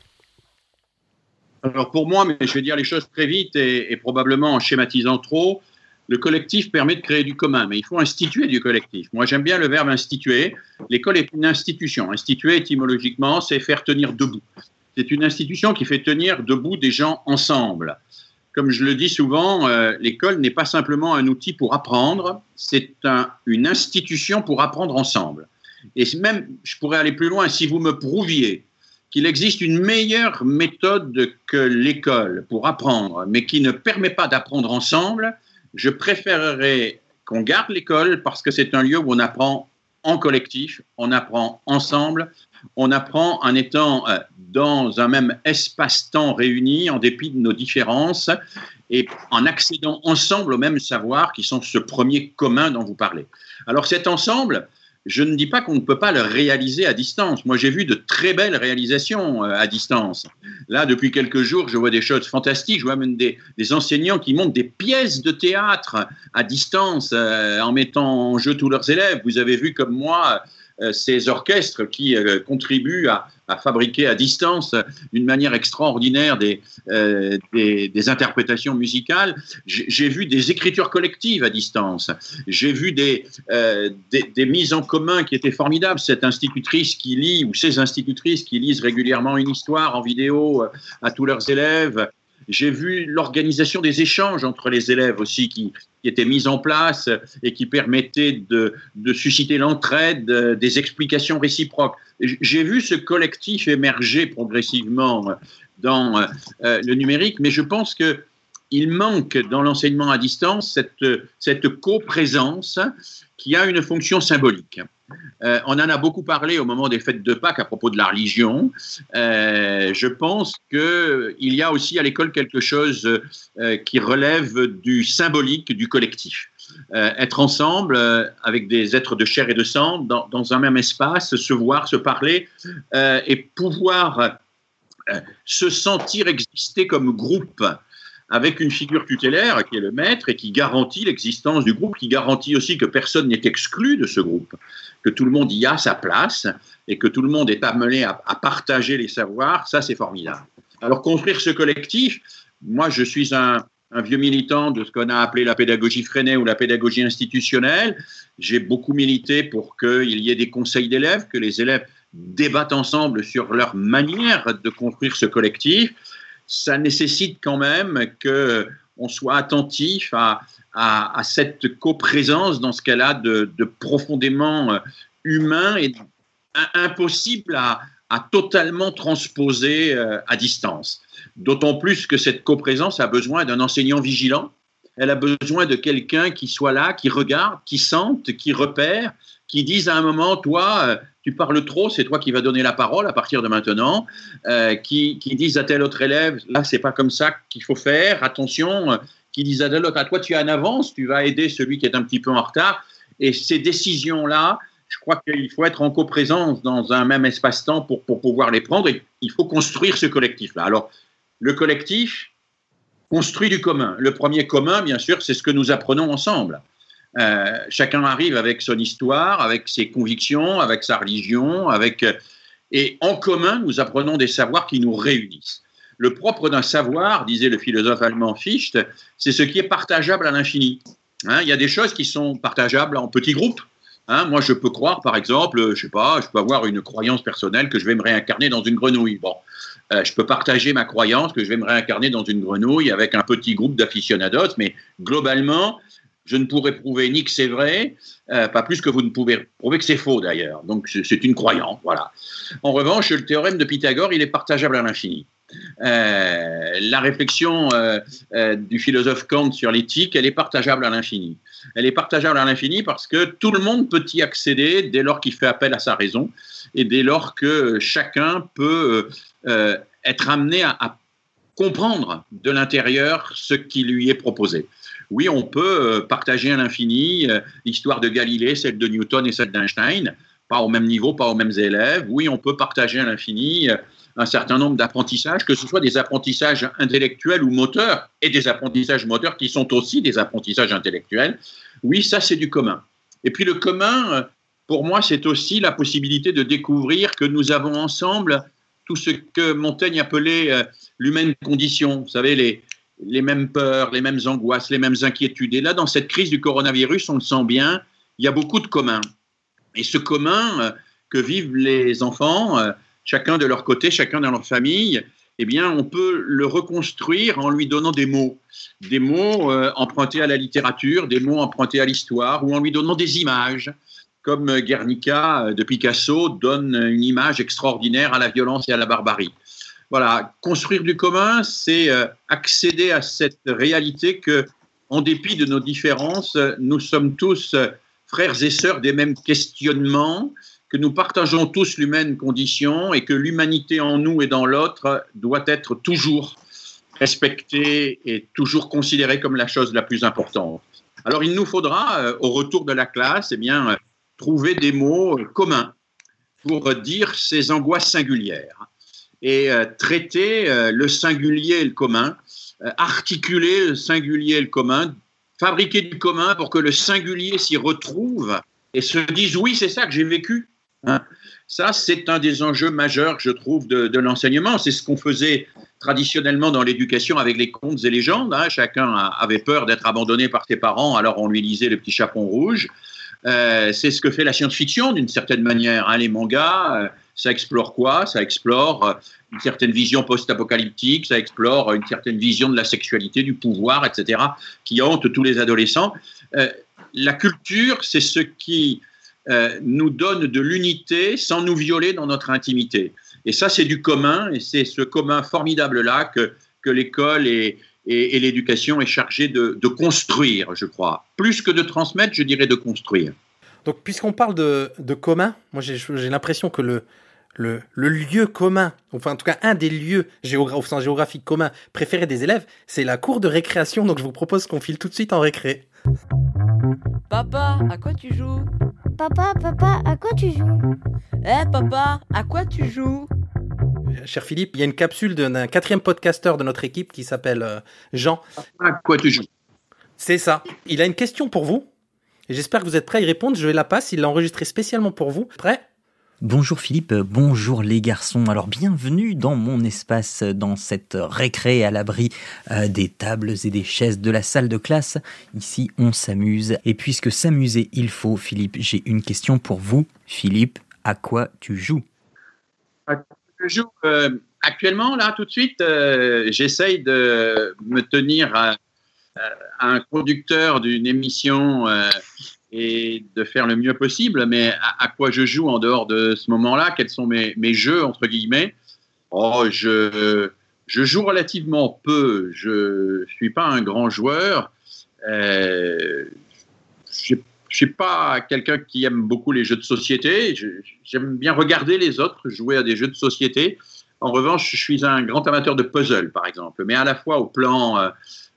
Alors pour moi, mais je vais dire les choses très vite et, et probablement en schématisant trop, le collectif permet de créer du commun, mais il faut instituer du collectif. Moi, j'aime bien le verbe instituer. L'école est une institution. Instituer, étymologiquement, c'est faire tenir debout. C'est une institution qui fait tenir debout des gens ensemble. Comme je le dis souvent, euh, l'école n'est pas simplement un outil pour apprendre, c'est un, une institution pour apprendre ensemble. Et même, je pourrais aller plus loin, si vous me prouviez qu'il existe une meilleure méthode que l'école pour apprendre, mais qui ne permet pas d'apprendre ensemble, je préférerais qu'on garde l'école parce que c'est un lieu où on apprend en collectif, on apprend ensemble, on apprend en étant euh, dans un même espace-temps réuni, en dépit de nos différences, et en accédant ensemble au même savoir qui sont ce premier commun dont vous parlez. Alors cet ensemble, je ne dis pas qu'on ne peut pas le réaliser à distance. Moi, j'ai vu de très belles réalisations euh, à distance. Là, depuis quelques jours, je vois des choses fantastiques. Je vois même des, des enseignants qui montent des pièces de théâtre à distance euh, en mettant en jeu tous leurs élèves. Vous avez vu comme moi euh, ces orchestres qui euh, contribuent à, à fabriquer à distance d'une manière extraordinaire des, euh, des, des interprétations musicales. J'ai, j'ai vu des écritures collectives à distance. J'ai vu des, euh, des, des mises en commun qui étaient formidables. Cette institutrice qui lit, ou ces institutrices qui lisent régulièrement une histoire en vidéo à tous leurs élèves. J'ai vu l'organisation des échanges entre les élèves aussi qui, qui étaient mises en place et qui permettaient de, de susciter l'entraide, des explications réciproques. J'ai vu ce collectif émerger progressivement dans euh, le numérique, mais je pense qu'il manque dans l'enseignement à distance cette, cette coprésence qui a une fonction symbolique. Euh, on en a beaucoup parlé au moment des fêtes de Pâques à propos de la religion. Euh, je pense qu'il y a aussi à l'école quelque chose euh, qui relève du symbolique, du collectif. Euh, être ensemble euh, avec des êtres de chair et de sang dans, dans un même espace, se voir, se parler euh, et pouvoir euh, se sentir exister comme groupe avec une figure tutélaire qui est le maître et qui garantit l'existence du groupe, qui garantit aussi que personne n'est exclu de ce groupe, que tout le monde y a sa place et que tout le monde est amené à, à partager les savoirs. Ça, c'est formidable. Alors, construire ce collectif, moi, je suis un, un vieux militant de ce qu'on a appelé la pédagogie freinée ou la pédagogie institutionnelle. J'ai beaucoup milité pour qu'il y ait des conseils d'élèves, que les élèves débattent ensemble sur leur manière de construire ce collectif. Ça nécessite quand même qu'on soit attentif à, à, à cette coprésence dans ce qu'elle a de, de profondément humain et impossible à, à totalement transposer à distance. D'autant plus que cette coprésence a besoin d'un enseignant vigilant. Elle a besoin de quelqu'un qui soit là, qui regarde, qui sente, qui repère, qui dise à un moment, toi, tu parles trop, c'est toi qui vas donner la parole à partir de maintenant, euh, qui, qui dise à tel autre élève, là, c'est pas comme ça qu'il faut faire, attention, qui dise à tel autre, à toi, tu es en avance, tu vas aider celui qui est un petit peu en retard. Et ces décisions-là, je crois qu'il faut être en coprésence dans un même espace-temps pour, pour pouvoir les prendre, et il faut construire ce collectif-là. Alors, le collectif construit du commun. Le premier commun, bien sûr, c'est ce que nous apprenons ensemble. Euh, chacun arrive avec son histoire, avec ses convictions, avec sa religion, avec, et en commun, nous apprenons des savoirs qui nous réunissent. Le propre d'un savoir, disait le philosophe allemand Fichte, c'est ce qui est partageable à l'infini. Hein, il y a des choses qui sont partageables en petits groupes. Hein, moi, je peux croire, par exemple, je sais pas, je peux avoir une croyance personnelle que je vais me réincarner dans une grenouille. Bon, euh, je peux partager ma croyance que je vais me réincarner dans une grenouille avec un petit groupe d'aficionados, mais globalement, je ne pourrais prouver ni que c'est vrai, euh, pas plus que vous ne pouvez prouver que c'est faux d'ailleurs. Donc c'est une croyance, voilà. En revanche, le théorème de Pythagore, il est partageable à l'infini. Euh, la réflexion euh, euh, du philosophe Kant sur l'éthique, elle est partageable à l'infini. Elle est partageable à l'infini parce que tout le monde peut y accéder dès lors qu'il fait appel à sa raison et dès lors que chacun peut euh, être amené à, à comprendre de l'intérieur ce qui lui est proposé. Oui, on peut partager à l'infini euh, l'histoire de Galilée, celle de Newton et celle d'Einstein, pas au même niveau, pas aux mêmes élèves. Oui, on peut partager à l'infini euh, un certain nombre d'apprentissages, que ce soit des apprentissages intellectuels ou moteurs, et des apprentissages moteurs qui sont aussi des apprentissages intellectuels. Oui, ça, c'est du commun. Et puis le commun, pour moi, c'est aussi la possibilité de découvrir que nous avons ensemble tout ce que Montaigne appelait euh, l'humaine condition. Vous savez, les... les mêmes peurs, les mêmes angoisses, les mêmes inquiétudes. Et là, dans cette crise du coronavirus, on le sent bien, il y a beaucoup de communs. Et ce commun euh, que vivent les enfants, euh, chacun de leur côté, chacun dans leur famille, eh bien, on peut le reconstruire en lui donnant des mots. Des mots euh, empruntés à la littérature, des mots empruntés à l'histoire, ou en lui donnant des images, comme Guernica de Picasso donne une image extraordinaire à la violence et à la barbarie. Voilà, construire du commun, c'est euh, accéder à cette réalité que, en dépit de nos différences, nous sommes tous euh, frères et sœurs des mêmes questionnements, que nous partageons tous l'humaine condition et que l'humanité en nous et dans l'autre doit être toujours respectée et toujours considérée comme la chose la plus importante. Alors, il nous faudra, euh, au retour de la classe, eh bien, euh, trouver des mots euh, communs pour dire ces angoisses singulières. Et euh, traiter euh, le singulier et le commun, euh, articuler le singulier et le commun, fabriquer du commun pour que le singulier s'y retrouve et se dise « oui, c'est ça que j'ai vécu hein ». Ça, c'est un des enjeux majeurs, je trouve, de, de l'enseignement. C'est ce qu'on faisait traditionnellement dans l'éducation avec les contes et légendes. Hein. Chacun avait peur d'être abandonné par ses parents, alors on lui lisait Le Petit Chaperon Rouge. Euh, c'est ce que fait la science-fiction d'une certaine manière. Hein. Les mangas, euh, ça explore quoi? Ça explore euh, une certaine vision post-apocalyptique, ça explore une certaine vision de la sexualité, du pouvoir, et cetera, qui hante tous les adolescents. Euh, la culture, c'est ce qui euh, nous donne de l'unité sans nous violer dans notre intimité. Et ça, c'est du commun, et c'est ce commun formidable-là que, que l'école et, et, et l'éducation est chargée de, de construire, je crois. Plus que de transmettre, je dirais de construire. Donc, puisqu'on parle de, de commun, moi j'ai, j'ai l'impression que le, le, le lieu commun, enfin en tout cas un des lieux géogra- au sens géographique commun préférés des élèves, c'est la cour de récréation. Donc je vous propose qu'on file tout de suite en récré. Papa, à quoi tu joues? Papa, papa, à quoi tu joues? Eh papa, à quoi tu joues? Cher Philippe, il y a une capsule d'un quatrième podcasteur de notre équipe qui s'appelle euh, Jean. À quoi tu joues? C'est ça. Il a une question pour vous. Et j'espère que vous êtes prêts à y répondre. Je la passe. Il l'a enregistrée spécialement pour vous. Prêt? Bonjour Philippe, bonjour les garçons. Alors bienvenue dans mon espace, dans cette récré à l'abri euh, des tables et des chaises de la salle de classe. Ici on s'amuse. Et puisque s'amuser il faut, Philippe, j'ai une question pour vous. Philippe, à quoi tu joues? Je joue euh, actuellement, là, tout de suite, euh, j'essaye de me tenir à, à un conducteur d'une émission euh, et de faire le mieux possible, mais à, à quoi je joue en dehors de ce moment-là? Quels sont mes, mes jeux, entre guillemets? Oh, je, je joue relativement peu, je ne suis pas un grand joueur, euh, je ne suis pas quelqu'un qui aime beaucoup les jeux de société, je, j'aime bien regarder les autres jouer à des jeux de société. En revanche, je suis un grand amateur de puzzle, par exemple, mais à la fois au plan... Euh,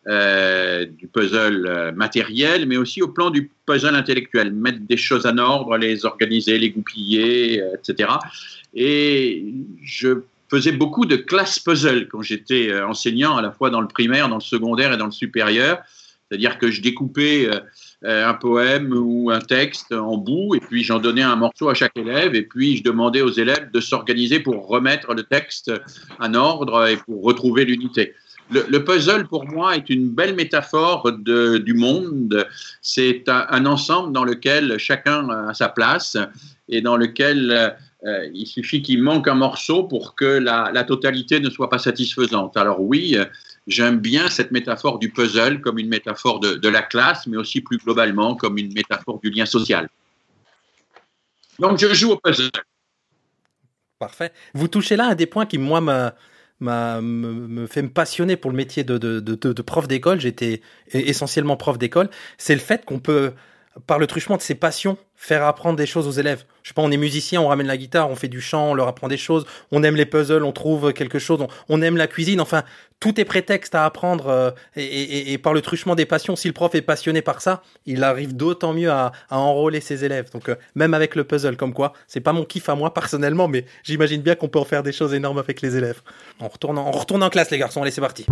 euh, du puzzle euh, matériel, mais aussi au plan du puzzle intellectuel, mettre des choses en ordre, les organiser, les goupiller, euh, et cetera. Et je faisais beaucoup de classe puzzle quand j'étais euh, enseignant, à la fois dans le primaire, dans le secondaire et dans le supérieur. C'est-à-dire que je découpais euh, un poème ou un texte en bouts et puis j'en donnais un morceau à chaque élève et puis je demandais aux élèves de s'organiser pour remettre le texte en ordre et pour retrouver l'unité. Le, le puzzle, pour moi, est une belle métaphore de, du monde. C'est un, un ensemble dans lequel chacun a sa place et dans lequel euh, il suffit qu'il manque un morceau pour que la, la totalité ne soit pas satisfaisante. Alors oui, j'aime bien cette métaphore du puzzle comme une métaphore de, de la classe, mais aussi plus globalement comme une métaphore du lien social. Donc je joue au puzzle. Parfait. Vous touchez là un des points qui, moi, m'a... M'a, me, me fait me passionner pour le métier de, de, de, de prof d'école. J'étais essentiellement prof d'école. C'est le fait qu'on peut, par le truchement de ses passions, faire apprendre des choses aux élèves. Je sais pas, on est musicien, on ramène la guitare, on fait du chant, on leur apprend des choses, on aime les puzzles, on trouve quelque chose, on, on aime la cuisine, enfin, tout est prétexte à apprendre euh, et, et, et par le truchement des passions, si le prof est passionné par ça, il arrive d'autant mieux à, à enrôler ses élèves. Donc, euh, même avec le puzzle, comme quoi, c'est pas mon kiff à moi personnellement, mais j'imagine bien qu'on peut en faire des choses énormes avec les élèves. On retourne en, on retourne en classe, les garçons, allez, c'est parti.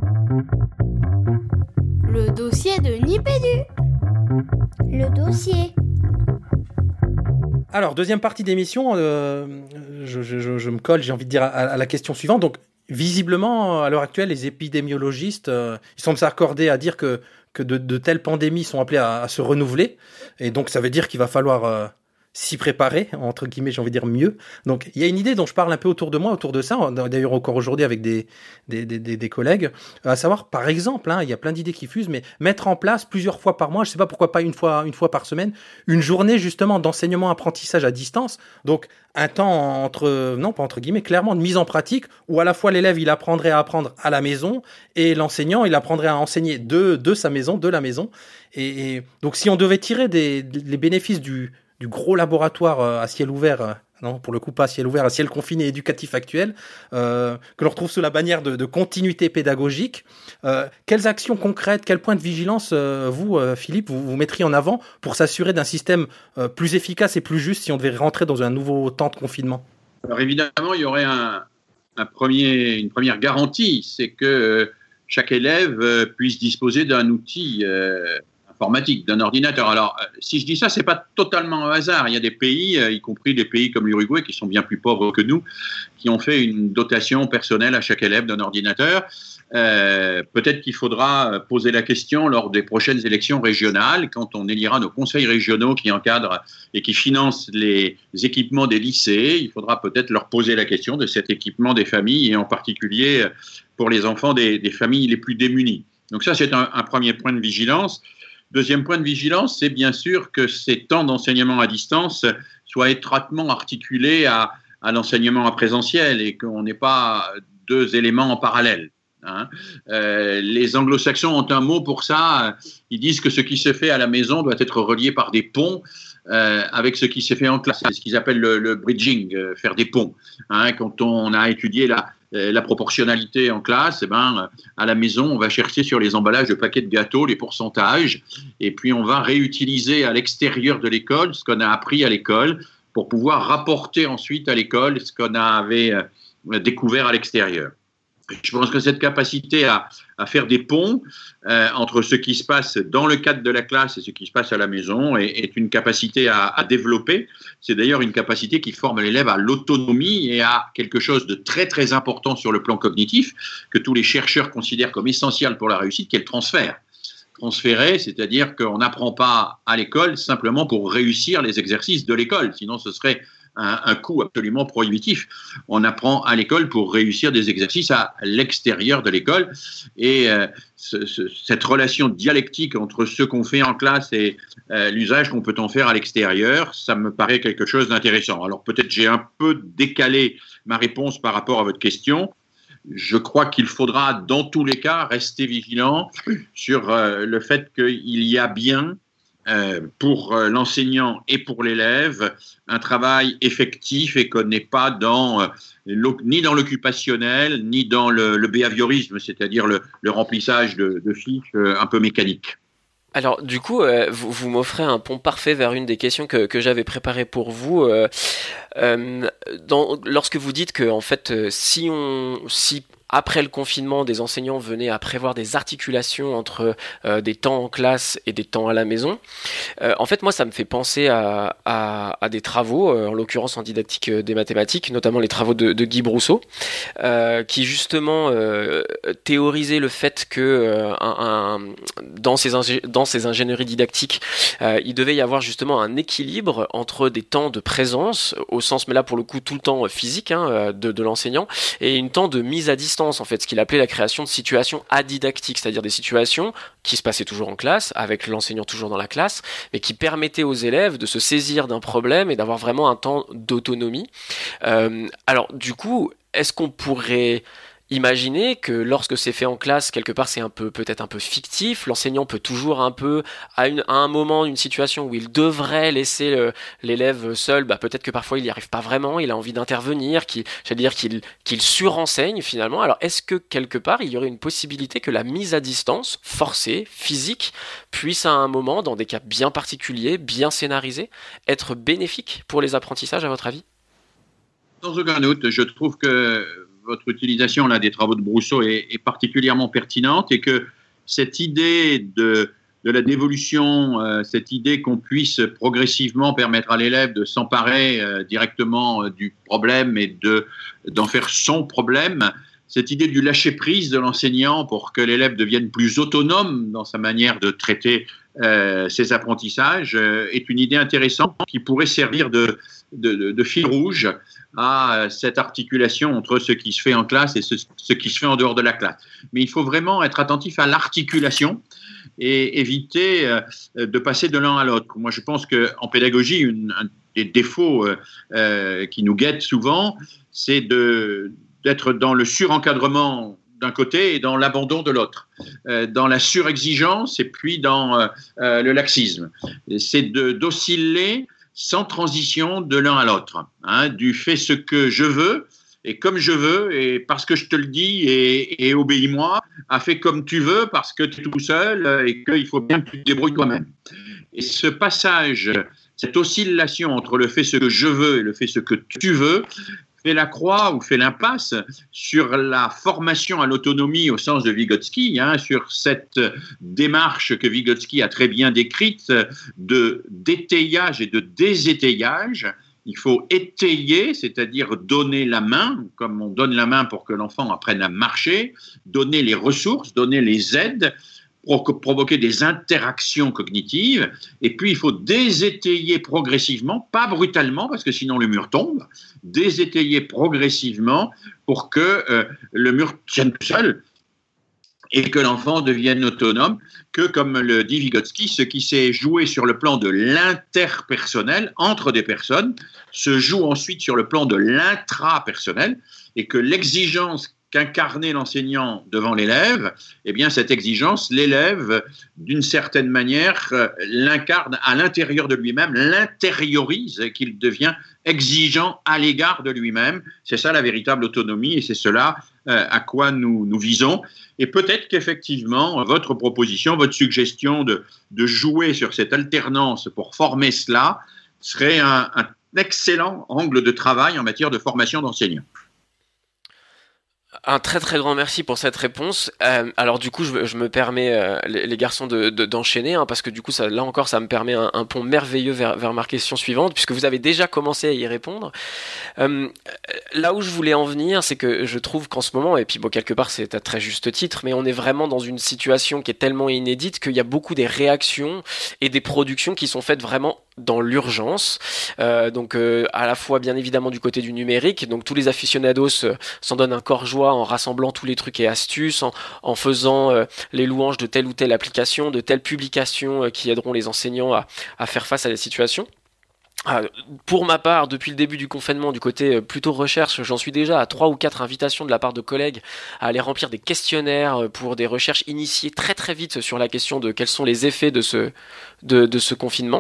Le dossier de Nipédu. Le dossier. Alors, deuxième partie d'émission, euh, je, je, je me colle, j'ai envie de dire, à, à la question suivante. Donc, visiblement, à l'heure actuelle, les épidémiologistes, euh, ils semblent s'accorder à dire que, que de, de telles pandémies sont appelées à, à se renouveler. Et donc, ça veut dire qu'il va falloir euh, s'y préparer, entre guillemets, j'ai envie de dire mieux. Donc, il y a une idée dont je parle un peu autour de moi, autour de ça, d'ailleurs encore aujourd'hui avec des, des, des, des, des collègues, à savoir, par exemple, hein, il y a plein d'idées qui fusent, mais mettre en place plusieurs fois par mois, je sais pas pourquoi pas une fois, une fois par semaine, une journée justement d'enseignement-apprentissage à distance, donc un temps entre, non pas entre guillemets, clairement de mise en pratique, où à la fois l'élève il apprendrait à apprendre à la maison, et l'enseignant il apprendrait à enseigner de, de sa maison, de la maison, et, et donc si on devait tirer des, les bénéfices du du gros laboratoire euh, à ciel ouvert, euh, non, pour le coup pas à ciel ouvert, à ciel confiné éducatif actuel, euh, que l'on retrouve sous la bannière de, de continuité pédagogique. Euh, quelles actions concrètes, quels points de vigilance, euh, vous, euh, Philippe, vous, vous mettriez en avant pour s'assurer d'un système euh, plus efficace et plus juste si on devait rentrer dans un nouveau temps de confinement? Alors évidemment, il y aurait un, un premier, une première garantie, c'est que euh, chaque élève euh, puisse disposer d'un outil euh, informatique, d'un ordinateur. Alors, si je dis ça, c'est pas totalement au hasard. Il y a des pays, y compris des pays comme l'Uruguay, qui sont bien plus pauvres que nous, qui ont fait une dotation personnelle à chaque élève d'un ordinateur. Euh, peut-être qu'il faudra poser la question lors des prochaines élections régionales, quand on élira nos conseils régionaux qui encadrent et qui financent les équipements des lycées. Il faudra peut-être leur poser la question de cet équipement des familles, et en particulier pour les enfants des, des familles les plus démunies. Donc ça, c'est un, un premier point de vigilance. Deuxième point de vigilance, c'est bien sûr que ces temps d'enseignement à distance soient étroitement articulés à, à l'enseignement en présentiel et qu'on n'ait pas deux éléments en parallèle. Hein. Euh, les anglo-saxons ont un mot pour ça. Ils disent que ce qui se fait à la maison doit être relié par des ponts euh, avec ce qui se fait en classe. C'est ce qu'ils appellent le, le bridging, euh, faire des ponts. Hein. Quand on a étudié la la proportionnalité en classe, eh ben, à la maison, on va chercher sur les emballages de paquets de gâteaux les pourcentages, et puis on va réutiliser à l'extérieur de l'école ce qu'on a appris à l'école pour pouvoir rapporter ensuite à l'école ce qu'on avait découvert à l'extérieur. Je pense que cette capacité à, à faire des ponts euh, entre ce qui se passe dans le cadre de la classe et ce qui se passe à la maison est, est une capacité à, à développer. C'est d'ailleurs une capacité qui forme l'élève à l'autonomie et à quelque chose de très très important sur le plan cognitif que tous les chercheurs considèrent comme essentiel pour la réussite, qui est le transfert. Transférer, c'est-à-dire qu'on n'apprend pas à l'école simplement pour réussir les exercices de l'école, sinon ce serait un, un coût absolument prohibitif. On apprend à l'école pour réussir des exercices à l'extérieur de l'école, et euh, ce, ce, cette relation dialectique entre ce qu'on fait en classe et euh, l'usage qu'on peut en faire à l'extérieur, ça me paraît quelque chose d'intéressant. Alors peut-être j'ai un peu décalé ma réponse par rapport à votre question. Je crois qu'il faudra, dans tous les cas, rester vigilant sur euh, le fait qu'il y a bien euh, pour l'enseignant et pour l'élève un travail effectif et qu'on n'est pas dans, euh, ni dans l'occupationnel, ni dans le, le behaviorisme, c'est-à-dire le, le remplissage de, de fiches euh, un peu mécaniques. Alors du coup, euh, vous, vous m'offrez un pont parfait vers une des questions que, que j'avais préparées pour vous. Euh, euh, dans, lorsque vous dites que en fait, euh, si on, si après le confinement, des enseignants venaient à prévoir des articulations entre euh, des temps en classe et des temps à la maison. Euh, en fait, moi, ça me fait penser à, à, à des travaux, euh, en l'occurrence en didactique euh, des mathématiques, notamment les travaux de, de Guy Brousseau, euh, qui justement euh, théorisaient le fait que euh, un, un, dans, ces ingé- dans ces ingénieries didactiques, euh, il devait y avoir justement un équilibre entre des temps de présence, au sens, mais là pour le coup, tout le temps physique hein, de, de l'enseignant, et une temps de mise à distance. En fait, ce qu'il appelait la création de situations adidactiques, c'est-à-dire des situations qui se passaient toujours en classe, avec l'enseignant toujours dans la classe, mais qui permettaient aux élèves de se saisir d'un problème et d'avoir vraiment un temps d'autonomie. Euh, alors, du coup, est-ce qu'on pourrait imaginez que lorsque c'est fait en classe, quelque part c'est un peu peut-être un peu fictif, l'enseignant peut toujours un peu à, une, à un moment, une situation où il devrait laisser le, l'élève seul, bah peut-être que parfois il n'y arrive pas vraiment, il a envie d'intervenir, qu'il, j'allais dire qu'il, qu'il surenseigne finalement. Alors est-ce que quelque part il y aurait une possibilité que la mise à distance, forcée, physique, puisse à un moment, dans des cas bien particuliers, bien scénarisés, être bénéfique pour les apprentissages à votre avis ? Sans aucun doute, je trouve que votre utilisation là, des travaux de Brousseau est, est particulièrement pertinente et que cette idée de, de la dévolution, euh, cette idée qu'on puisse progressivement permettre à l'élève de s'emparer euh, directement euh, du problème et de, d'en faire son problème, cette idée du lâcher-prise de l'enseignant pour que l'élève devienne plus autonome dans sa manière de traiter euh, ses apprentissages euh, est une idée intéressante qui pourrait servir de, de, de, de fil rouge à cette articulation entre ce qui se fait en classe et ce, ce qui se fait en dehors de la classe. Mais il faut vraiment être attentif à l'articulation et éviter euh, de passer de l'un à l'autre. Moi, je pense qu'en pédagogie, une, un des défauts euh, euh, qui nous guettent souvent, c'est de, d'être dans le surencadrement d'un côté et dans l'abandon de l'autre, euh, dans la surexigence et puis dans euh, euh, le laxisme. C'est de, d'osciller sans transition de l'un à l'autre, hein, du fais ce que je veux et comme je veux et parce que je te le dis et, et obéis-moi, à fais comme tu veux parce que tu es tout seul et qu'il faut bien que tu te débrouilles toi-même. Et ce passage, cette oscillation entre le fais ce que je veux et le fais ce que tu veux, fait la croix ou fait l'impasse sur la formation à l'autonomie au sens de Vygotsky, hein, sur cette démarche que Vygotsky a très bien décrite de d'étayage et de désétayage. Il faut étayer, c'est-à-dire donner la main, comme on donne la main pour que l'enfant apprenne à marcher, donner les ressources, donner les aides, pour provoquer des interactions cognitives, et puis il faut désétayer progressivement, pas brutalement, parce que sinon le mur tombe, désétayer progressivement pour que euh, le mur tienne tout seul et que l'enfant devienne autonome, que, comme le dit Vygotsky, ce qui s'est joué sur le plan de l'interpersonnel, entre des personnes, se joue ensuite sur le plan de l'intrapersonnel, et que l'exigence qu'incarnait l'enseignant devant l'élève, eh bien cette exigence, l'élève, d'une certaine manière, euh, l'incarne à l'intérieur de lui-même, l'intériorise, qu'il devient exigeant à l'égard de lui-même. C'est ça la véritable autonomie et c'est cela euh, à quoi nous, nous visons. Et peut-être qu'effectivement, votre proposition, votre suggestion de, de jouer sur cette alternance pour former cela serait un, un excellent angle de travail en matière de formation d'enseignants. Un très très grand merci pour cette réponse. Euh, alors du coup, je, je me permets, euh, les, les garçons, de, de, d'enchaîner, hein, parce que du coup, ça, là encore, ça me permet un, un pont merveilleux vers, vers ma question suivante, puisque vous avez déjà commencé à y répondre. Euh, là où je voulais en venir, c'est que je trouve qu'en ce moment, et puis bon, quelque part, c'est à très juste titre, mais on est vraiment dans une situation qui est tellement inédite qu'il y a beaucoup des réactions et des productions qui sont faites vraiment dans l'urgence. Euh, donc euh, à la fois bien évidemment du côté du numérique, donc tous les aficionados euh, s'en donnent un corps joie en rassemblant tous les trucs et astuces, en, en faisant euh, les louanges de telle ou telle application, de telle publication euh, qui aideront les enseignants à, à faire face à la situation. Pour ma part, depuis le début du confinement, du côté plutôt recherche, j'en suis déjà à trois ou quatre invitations de la part de collègues à aller remplir des questionnaires pour des recherches initiées très très vite sur la question de quels sont les effets de ce, de, de ce confinement.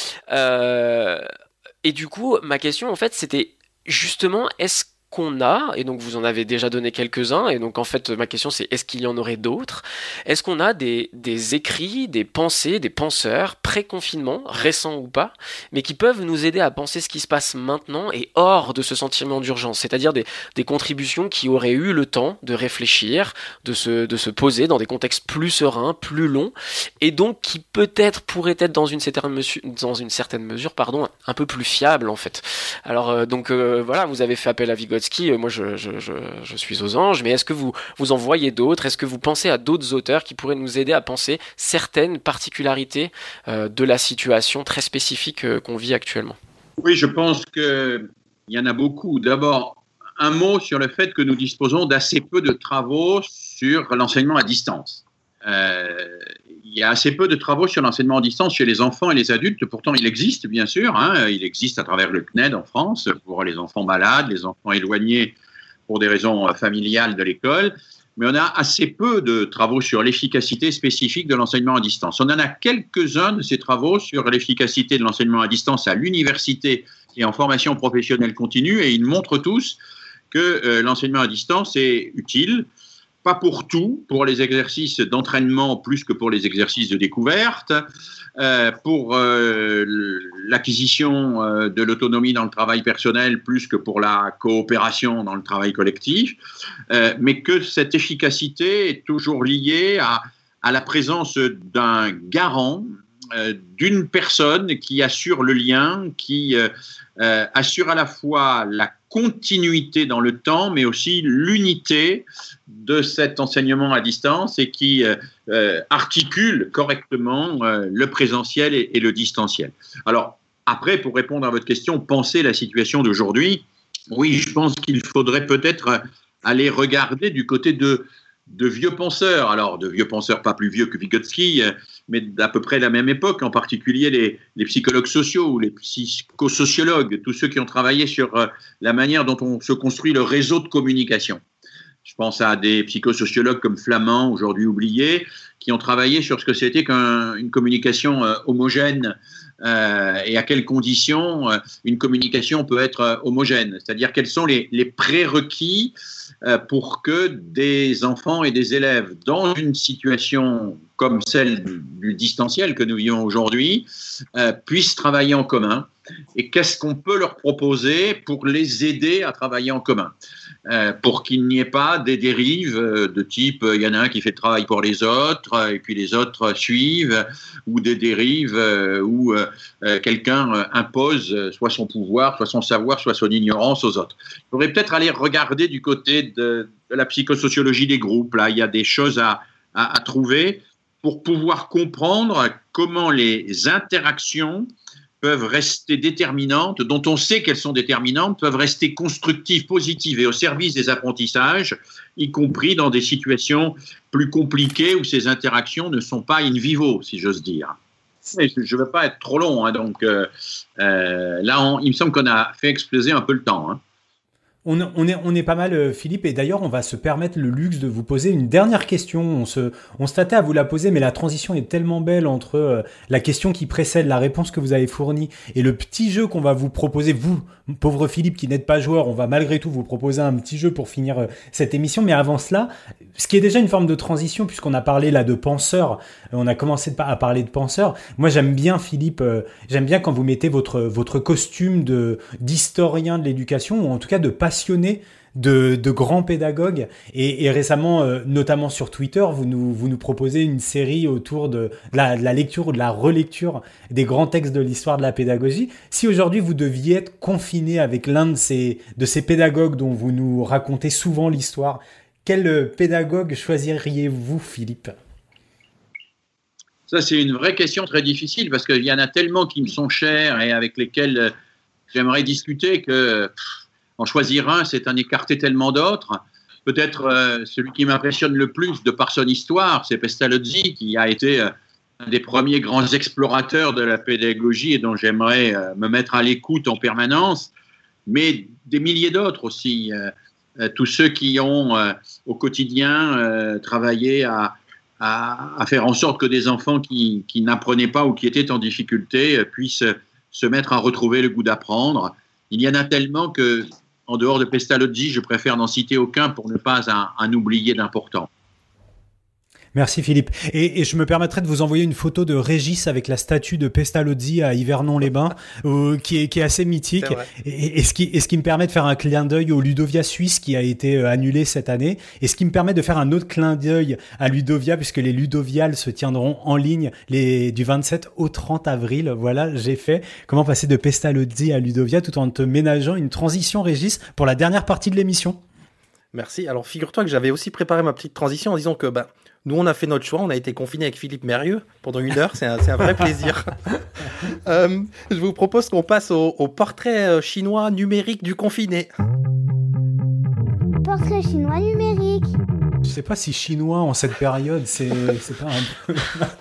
Euh, et du coup, ma question en fait, c'était justement, est-ce qu'on a, et donc vous en avez déjà donné quelques-uns, et donc en fait ma question c'est est-ce qu'il y en aurait d'autres? Est-ce qu'on a des, des écrits, des pensées, des penseurs pré-confinement, récents ou pas, mais qui peuvent nous aider à penser ce qui se passe maintenant et hors de ce sentiment d'urgence, c'est-à-dire des, des contributions qui auraient eu le temps de réfléchir, de se, de se poser dans des contextes plus sereins, plus longs, et donc qui peut-être pourraient être dans une certaine mesure, dans une certaine mesure pardon, un peu plus fiables en fait. Alors euh, donc euh, voilà, vous avez fait appel à Vygotsky. Moi je, je, je, je suis aux anges, mais est-ce que vous, vous en voyez d'autres? Est-ce que vous pensez à d'autres auteurs qui pourraient nous aider à penser certaines particularités euh, de la situation très spécifique euh, qu'on vit actuellement? Oui, je pense qu'il y en a beaucoup. D'abord, un mot sur le fait que nous disposons d'assez peu de travaux sur l'enseignement à distance. Euh, il y a assez peu de travaux sur l'enseignement à distance chez les enfants et les adultes. Pourtant, il existe, bien sûr. Hein, il existe à travers le C N E D en France pour les enfants malades, les enfants éloignés pour des raisons familiales de l'école. Mais on a assez peu de travaux sur l'efficacité spécifique de l'enseignement à distance. On en a quelques-uns de ces travaux sur l'efficacité de l'enseignement à distance à l'université et en formation professionnelle continue, et ils montrent tous que euh, l'enseignement à distance est utile. Pas pour tout, pour les exercices d'entraînement plus que pour les exercices de découverte, euh, pour euh, l'acquisition euh, de l'autonomie dans le travail personnel plus que pour la coopération dans le travail collectif, euh, mais que cette efficacité est toujours liée à, à la présence d'un garant, euh, d'une personne qui assure le lien, qui euh, euh, assure à la fois la continuité dans le temps, mais aussi l'unité de cet enseignement à distance et qui euh, euh, articule correctement euh, le présentiel et, et le distanciel. Alors, après, pour répondre à votre question, penser la situation d'aujourd'hui, oui, je pense qu'il faudrait peut-être aller regarder du côté de, de vieux penseurs, alors de vieux penseurs pas plus vieux que Vygotsky, mais d'à peu près la même époque, en particulier les, les psychologues sociaux ou les psychosociologues, tous ceux qui ont travaillé sur euh, la manière dont on se construit le réseau de communication. Je pense à des psychosociologues comme Flamand, aujourd'hui oubliés, qui ont travaillé sur ce que c'était qu'une communication euh, homogène euh, et à quelles conditions euh, une communication peut être euh, homogène, c'est-à-dire quels sont les, les prérequis euh, pour que des enfants et des élèves dans une situation comme celle du, du distanciel que nous vivons aujourd'hui euh, puissent travailler en commun, et qu'est-ce qu'on peut leur proposer pour les aider à travailler en commun, euh, pour qu'il n'y ait pas des dérives euh, de type il y en a un qui fait le travail pour les autres et puis les autres suivent, ou des dérives euh, où euh, quelqu'un euh, impose soit son pouvoir, soit son savoir, soit son ignorance aux autres. Il faudrait peut-être aller regarder du côté de, de la psychosociologie des groupes. Là, il y a des choses à, à, à trouver pour pouvoir comprendre comment les interactions peuvent rester déterminantes, dont on sait qu'elles sont déterminantes, peuvent rester constructives, positives et au service des apprentissages, y compris dans des situations plus compliquées où ces interactions ne sont pas in vivo, si j'ose dire. Mais je ne veux pas être trop long, hein, donc euh, euh, là, on, il me semble qu'on a fait exploser un peu le temps. Hein. On, on, est, on est pas mal, Philippe, et d'ailleurs, on va se permettre le luxe de vous poser une dernière question. On se, on se tâtait à vous la poser, mais la transition est tellement belle entre euh, la question qui précède, la réponse que vous avez fournie, et le petit jeu qu'on va vous proposer. Vous, pauvre Philippe, qui n'êtes pas joueur, on va malgré tout vous proposer un petit jeu pour finir euh, cette émission. Mais avant cela, ce qui est déjà une forme de transition, puisqu'on a parlé là de penseurs, on a commencé à parler de penseurs. Moi, j'aime bien, Philippe, euh, j'aime bien quand vous mettez votre, votre costume de, d'historien de l'éducation, ou en tout cas de passionné de, de grands pédagogues. Et, et récemment, euh, notamment sur Twitter, vous nous, vous nous proposez une série autour de, de, la, de la lecture ou de la relecture des grands textes de l'histoire de la pédagogie. Si aujourd'hui vous deviez être confiné avec l'un de ces, de ces pédagogues dont vous nous racontez souvent l'histoire, quel pédagogue choisiriez-vous, Philippe ? Ça, c'est une vraie question très difficile parce qu'il y en a tellement qui me sont chers et avec lesquels j'aimerais discuter que pff, en choisir un, c'est en écarter tellement d'autres. Peut-être euh, celui qui m'impressionne le plus de par son histoire, c'est Pestalozzi, qui a été euh, des premiers grands explorateurs de la pédagogie et dont j'aimerais euh, me mettre à l'écoute en permanence, mais des milliers d'autres aussi. Euh, euh, tous ceux qui ont euh, au quotidien euh, travaillé à, à, à faire en sorte que des enfants qui, qui n'apprenaient pas ou qui étaient en difficulté euh, puissent se mettre à retrouver le goût d'apprendre. Il y en a tellement que, en dehors de Pestalozzi, je préfère n'en citer aucun pour ne pas en, en oublier d'important. Merci Philippe. Et, et je me permettrai de vous envoyer une photo de Régis avec la statue de Pestalozzi à Yvernon-les-Bains, euh, qui, est, qui est assez mythique. Et, et, ce qui, et ce qui me permet de faire un clin d'œil au Ludovia Suisse qui a été euh, annulé cette année. Et ce qui me permet de faire un autre clin d'œil à Ludovia, puisque les Ludoviales se tiendront en ligne les, du vingt-sept au trente avril. Voilà, j'ai fait comment passer de Pestalozzi à Ludovia tout en te ménageant une transition, Régis, pour la dernière partie de l'émission. Merci. Alors, figure-toi que j'avais aussi préparé ma petite transition en disant que bah, nous, on a fait notre choix. On a été confinés avec Philippe Mérieux pendant une heure. C'est un, c'est un vrai plaisir. euh, je vous propose qu'on passe au, au portrait chinois numérique du confiné. Portrait chinois numérique. Je sais pas si chinois en cette période, c'est, c'est pas un peu...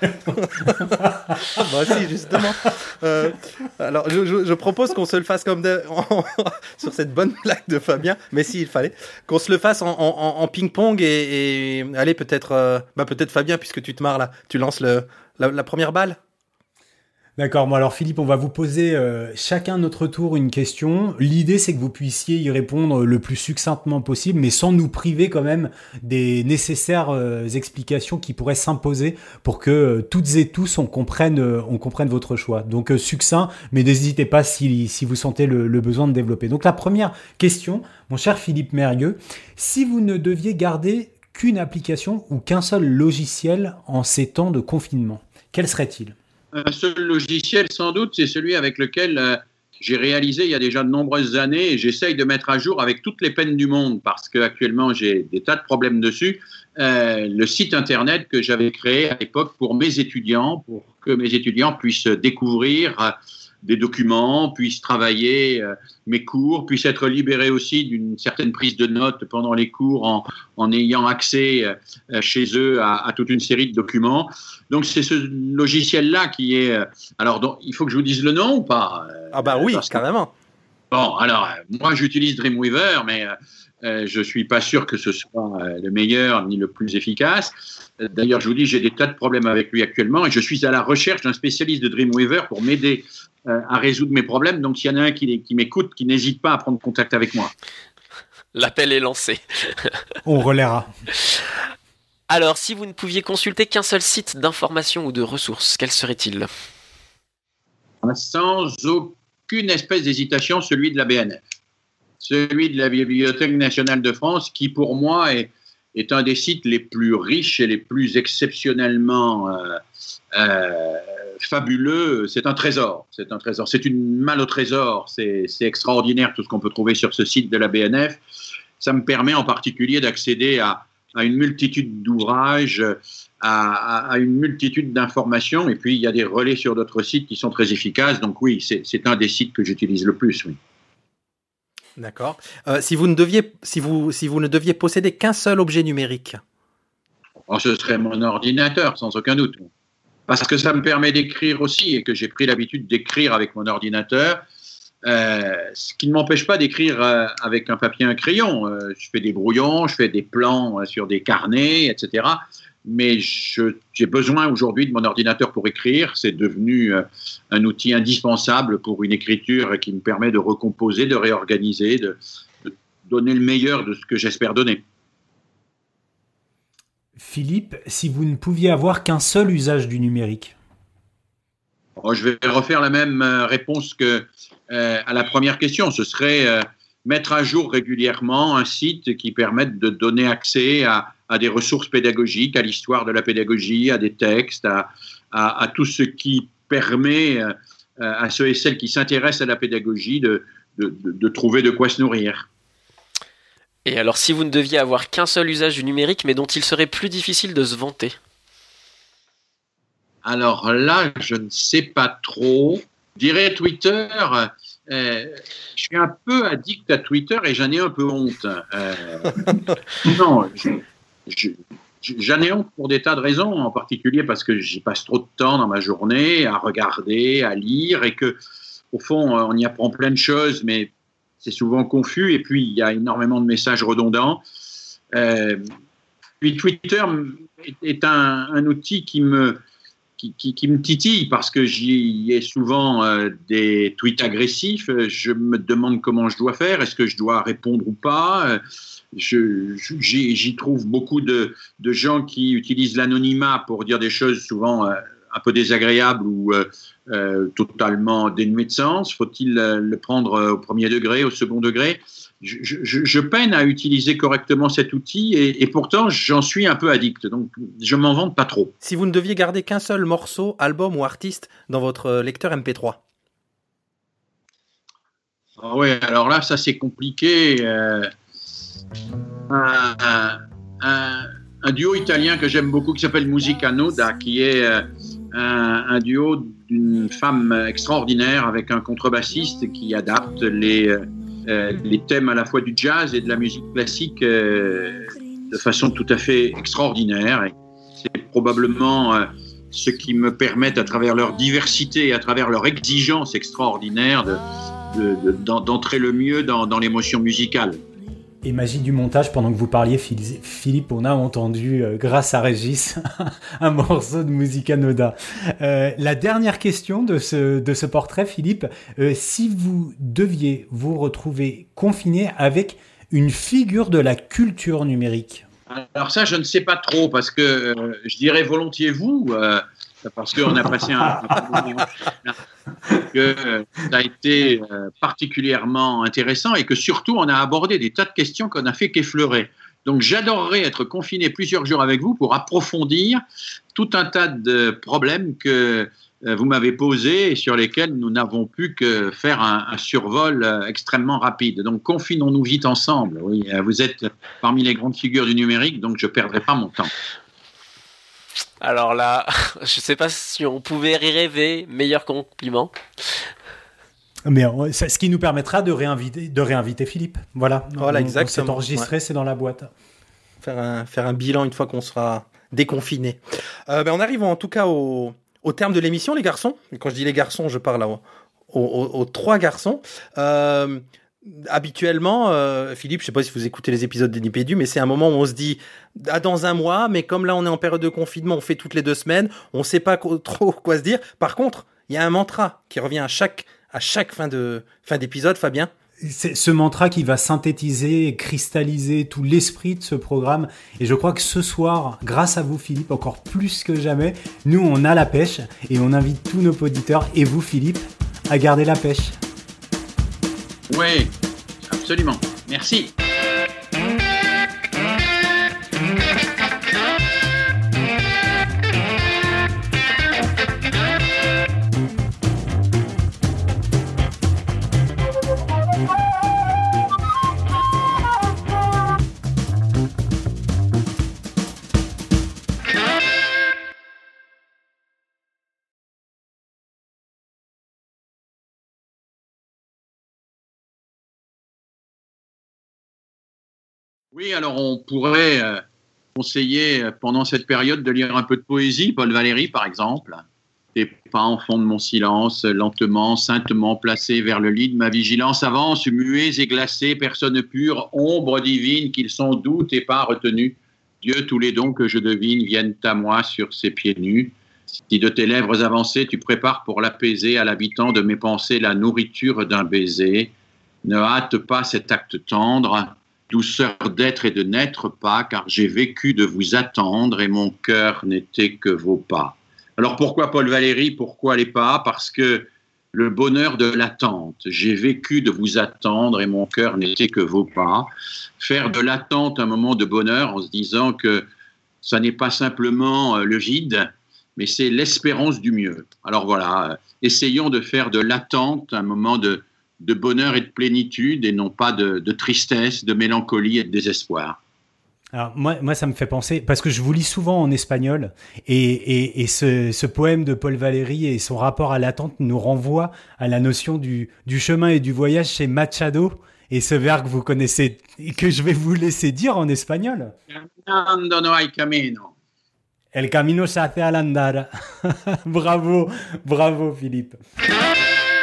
bah si, justement. Euh, alors, je, je, je propose qu'on se le fasse comme de, en, sur cette bonne blague de Fabien, mais si, il fallait, qu'on se le fasse en, en, en ping-pong et, et allez, peut-être, euh, bah peut-être Fabien, puisque tu te marres là, tu lances le, la, la première balle. D'accord, bon alors Philippe, on va vous poser euh, chacun notre tour une question. L'idée c'est que vous puissiez y répondre le plus succinctement possible, mais sans nous priver quand même des nécessaires euh, explications qui pourraient s'imposer pour que euh, toutes et tous on comprenne, euh, on comprenne votre choix. Donc euh, succinct, mais n'hésitez pas si, si vous sentez le, le besoin de développer. Donc la première question, mon cher Philippe Mérieux, si vous ne deviez garder qu'une application ou qu'un seul logiciel en ces temps de confinement, quel serait-il ? Un seul logiciel, sans doute, c'est celui avec lequel euh, j'ai réalisé il y a déjà de nombreuses années et j'essaye de mettre à jour avec toutes les peines du monde parce qu'actuellement j'ai des tas de problèmes dessus. Euh, le site internet que j'avais créé à l'époque pour mes étudiants, pour que mes étudiants puissent découvrir euh, des documents, puissent travailler euh, mes cours, puissent être libérés aussi d'une certaine prise de notes pendant les cours en, en ayant accès euh, chez eux à, à toute une série de documents. Donc c'est ce logiciel-là qui est... Euh, alors donc, il faut que je vous dise le nom ou pas ? Ah bah oui, que, carrément. Bon, alors moi j'utilise Dreamweaver, mais euh, euh, je ne suis pas sûr que ce soit euh, le meilleur ni le plus efficace. D'ailleurs, je vous dis, j'ai des tas de problèmes avec lui actuellement et je suis à la recherche d'un spécialiste de Dreamweaver pour m'aider euh, à résoudre mes problèmes. Donc, s'il y en a un qui, qui m'écoute, qui n'hésite pas à prendre contact avec moi. L'appel est lancé. On relaiera. Alors, si vous ne pouviez consulter qu'un seul site d'information ou de ressources, quel serait-il ? Sans aucune espèce d'hésitation, celui de la B N F. Celui de la Bibliothèque nationale de France, qui pour moi est, est un des sites les plus riches et les plus exceptionnellement euh, euh, fabuleux. C'est un trésor. C'est un trésor. C'est une malle au trésor. C'est, c'est extraordinaire tout ce qu'on peut trouver sur ce site de la B N F. Ça me permet en particulier d'accéder à, à une multitude d'ouvrages, à, à, à une multitude d'informations. Et puis, il y a des relais sur d'autres sites qui sont très efficaces. Donc oui, c'est, c'est un des sites que j'utilise le plus, oui. D'accord. Euh, si vous ne deviez, si vous, si vous ne deviez posséder qu'un seul objet numérique, oh, ce serait mon ordinateur, sans aucun doute. Parce que ça me permet d'écrire aussi et que j'ai pris l'habitude d'écrire avec mon ordinateur. Euh, ce qui ne m'empêche pas d'écrire euh, avec un papier et un crayon. Euh, je fais des brouillons, je fais des plans euh, sur des carnets, et cetera. Mais je, j'ai besoin aujourd'hui de mon ordinateur pour écrire. C'est devenu euh, un outil indispensable pour une écriture qui me permet de recomposer, de réorganiser, de, de donner le meilleur de ce que j'espère donner. Philippe, si vous ne pouviez avoir qu'un seul usage du numérique ? Oh, je vais refaire la même réponse que euh, à la première question. Ce serait euh, mettre à jour régulièrement un site qui permette de donner accès à, à des ressources pédagogiques, à l'histoire de la pédagogie, à des textes, à, à, à tout ce qui permet euh, à ceux et celles qui s'intéressent à la pédagogie de, de, de, de trouver de quoi se nourrir. Et alors, si vous ne deviez avoir qu'un seul usage du numérique, mais dont il serait plus difficile de se vanter ? Alors là, je ne sais pas trop. Je dirais Twitter. Euh, je suis un peu addict à Twitter et j'en ai un peu honte. Euh, non, je, je, j'en ai honte pour des tas de raisons, en particulier parce que j'y passe trop de temps dans ma journée à regarder, à lire, et que, au fond, on y apprend plein de choses, mais c'est souvent confus, et puis il y a énormément de messages redondants. Euh, puis Twitter est un, un outil qui me, qui, qui, qui me titille, parce que j'y ai souvent euh, des tweets agressifs. Je me demande comment je dois faire, est-ce que je dois répondre ou pas. Je, j'y, j'y trouve beaucoup de, de gens qui utilisent l'anonymat pour dire des choses souvent euh, un peu désagréables ou euh, euh, totalement dénuées de sens. Faut-il euh, le prendre au premier degré, au second degré? je, je, je peine à utiliser correctement cet outil et, et pourtant j'en suis un peu addict, donc je m'en vante pas trop. Si vous ne deviez garder qu'un seul morceau, album ou artiste dans votre lecteur M P trois? Ah ouais, alors là, ça c'est compliqué. Euh, un, un, un duo italien que j'aime beaucoup qui s'appelle Musica Nuda, qui est euh, un, un duo d'une femme extraordinaire avec un contrebassiste qui adapte les, euh, les thèmes à la fois du jazz et de la musique classique euh, de façon tout à fait extraordinaire. Et c'est probablement euh, ce qui me permet, à travers leur diversité et à travers leur exigence extraordinaire, de De, de, d'entrer le mieux dans, dans l'émotion musicale. Et magie du montage, pendant que vous parliez, Philippe, on a entendu, euh, grâce à Régis, un morceau de Musica Nuda. Euh, la dernière question de ce, de ce portrait, Philippe, euh, si vous deviez vous retrouver confiné avec une figure de la culture numérique? Alors ça, je ne sais pas trop, parce que euh, je dirais volontiers vous, euh, parce qu'on a passé un... un que ça a été particulièrement intéressant et que surtout on a abordé des tas de questions qu'on n'a fait qu'effleurer. Donc j'adorerais être confiné plusieurs jours avec vous pour approfondir tout un tas de problèmes que vous m'avez posés et sur lesquels nous n'avons pu que faire un, un survol extrêmement rapide. Donc confinons-nous vite ensemble. Oui, vous êtes parmi les grandes figures du numérique, donc je ne perdrai pas mon temps. Alors là, je ne sais pas si on pouvait y rêver, meilleur compliment. Mais ce qui nous permettra de réinviter, de réinviter Philippe. Voilà, voilà on, exactement. C'est enregistré, ouais. C'est dans la boîte. Faire un, faire un bilan une fois qu'on sera déconfiné. Euh, ben on arrive en tout cas au, au terme de l'émission, les garçons. Et quand je dis les garçons, je parle aux, aux, aux trois garçons. Euh, Habituellement, euh, Philippe, je sais pas si vous écoutez les épisodes de Nipédu, mais c'est un moment où on se dit ah, dans un mois, mais comme là on est en période de confinement, on fait toutes les deux semaines, on sait pas co- trop quoi se dire. Par contre, il y a un mantra qui revient à chaque à chaque fin de fin d'épisode, Fabien. C'est ce mantra qui va synthétiser et cristalliser tout l'esprit de ce programme. Et je crois que ce soir, grâce à vous, Philippe, encore plus que jamais, nous on a la pêche et on invite tous nos auditeurs et vous, Philippe, à garder la pêche. Oui, absolument. Merci. Oui, alors on pourrait euh, conseiller euh, pendant cette période de lire un peu de poésie, Paul Valéry par exemple. Tes pas en fond de mon silence, lentement, saintement placés vers le lit de ma vigilance avance, muets et glacés, personne pure, ombre divine qu'ils sont doute et pas retenu. Dieu, tous les dons que je devine viennent à moi sur ses pieds nus. Si de tes lèvres avancées tu prépares pour l'apaiser à l'habitant de mes pensées la nourriture d'un baiser, ne hâte pas cet acte tendre, douceur d'être et de n'être pas, car j'ai vécu de vous attendre et mon cœur n'était que vos pas. Alors pourquoi Paul Valéry, pourquoi les pas? Parce que le bonheur de l'attente, j'ai vécu de vous attendre et mon cœur n'était que vos pas. Faire de l'attente un moment de bonheur en se disant que ça n'est pas simplement le vide, mais c'est l'espérance du mieux. Alors voilà, essayons de faire de l'attente un moment de de bonheur et de plénitude et non pas de, de tristesse, de mélancolie et de désespoir. Alors moi, moi, ça me fait penser, parce que je vous lis souvent en espagnol, et, et, et ce, ce poème de Paul Valéry et son rapport à l'attente nous renvoie à la notion du, du chemin et du voyage chez Machado, Et ce verbe que vous connaissez, que je vais vous laisser dire en espagnol. Caminando no hay camino. El camino se hace al andar. Bravo, bravo Philippe.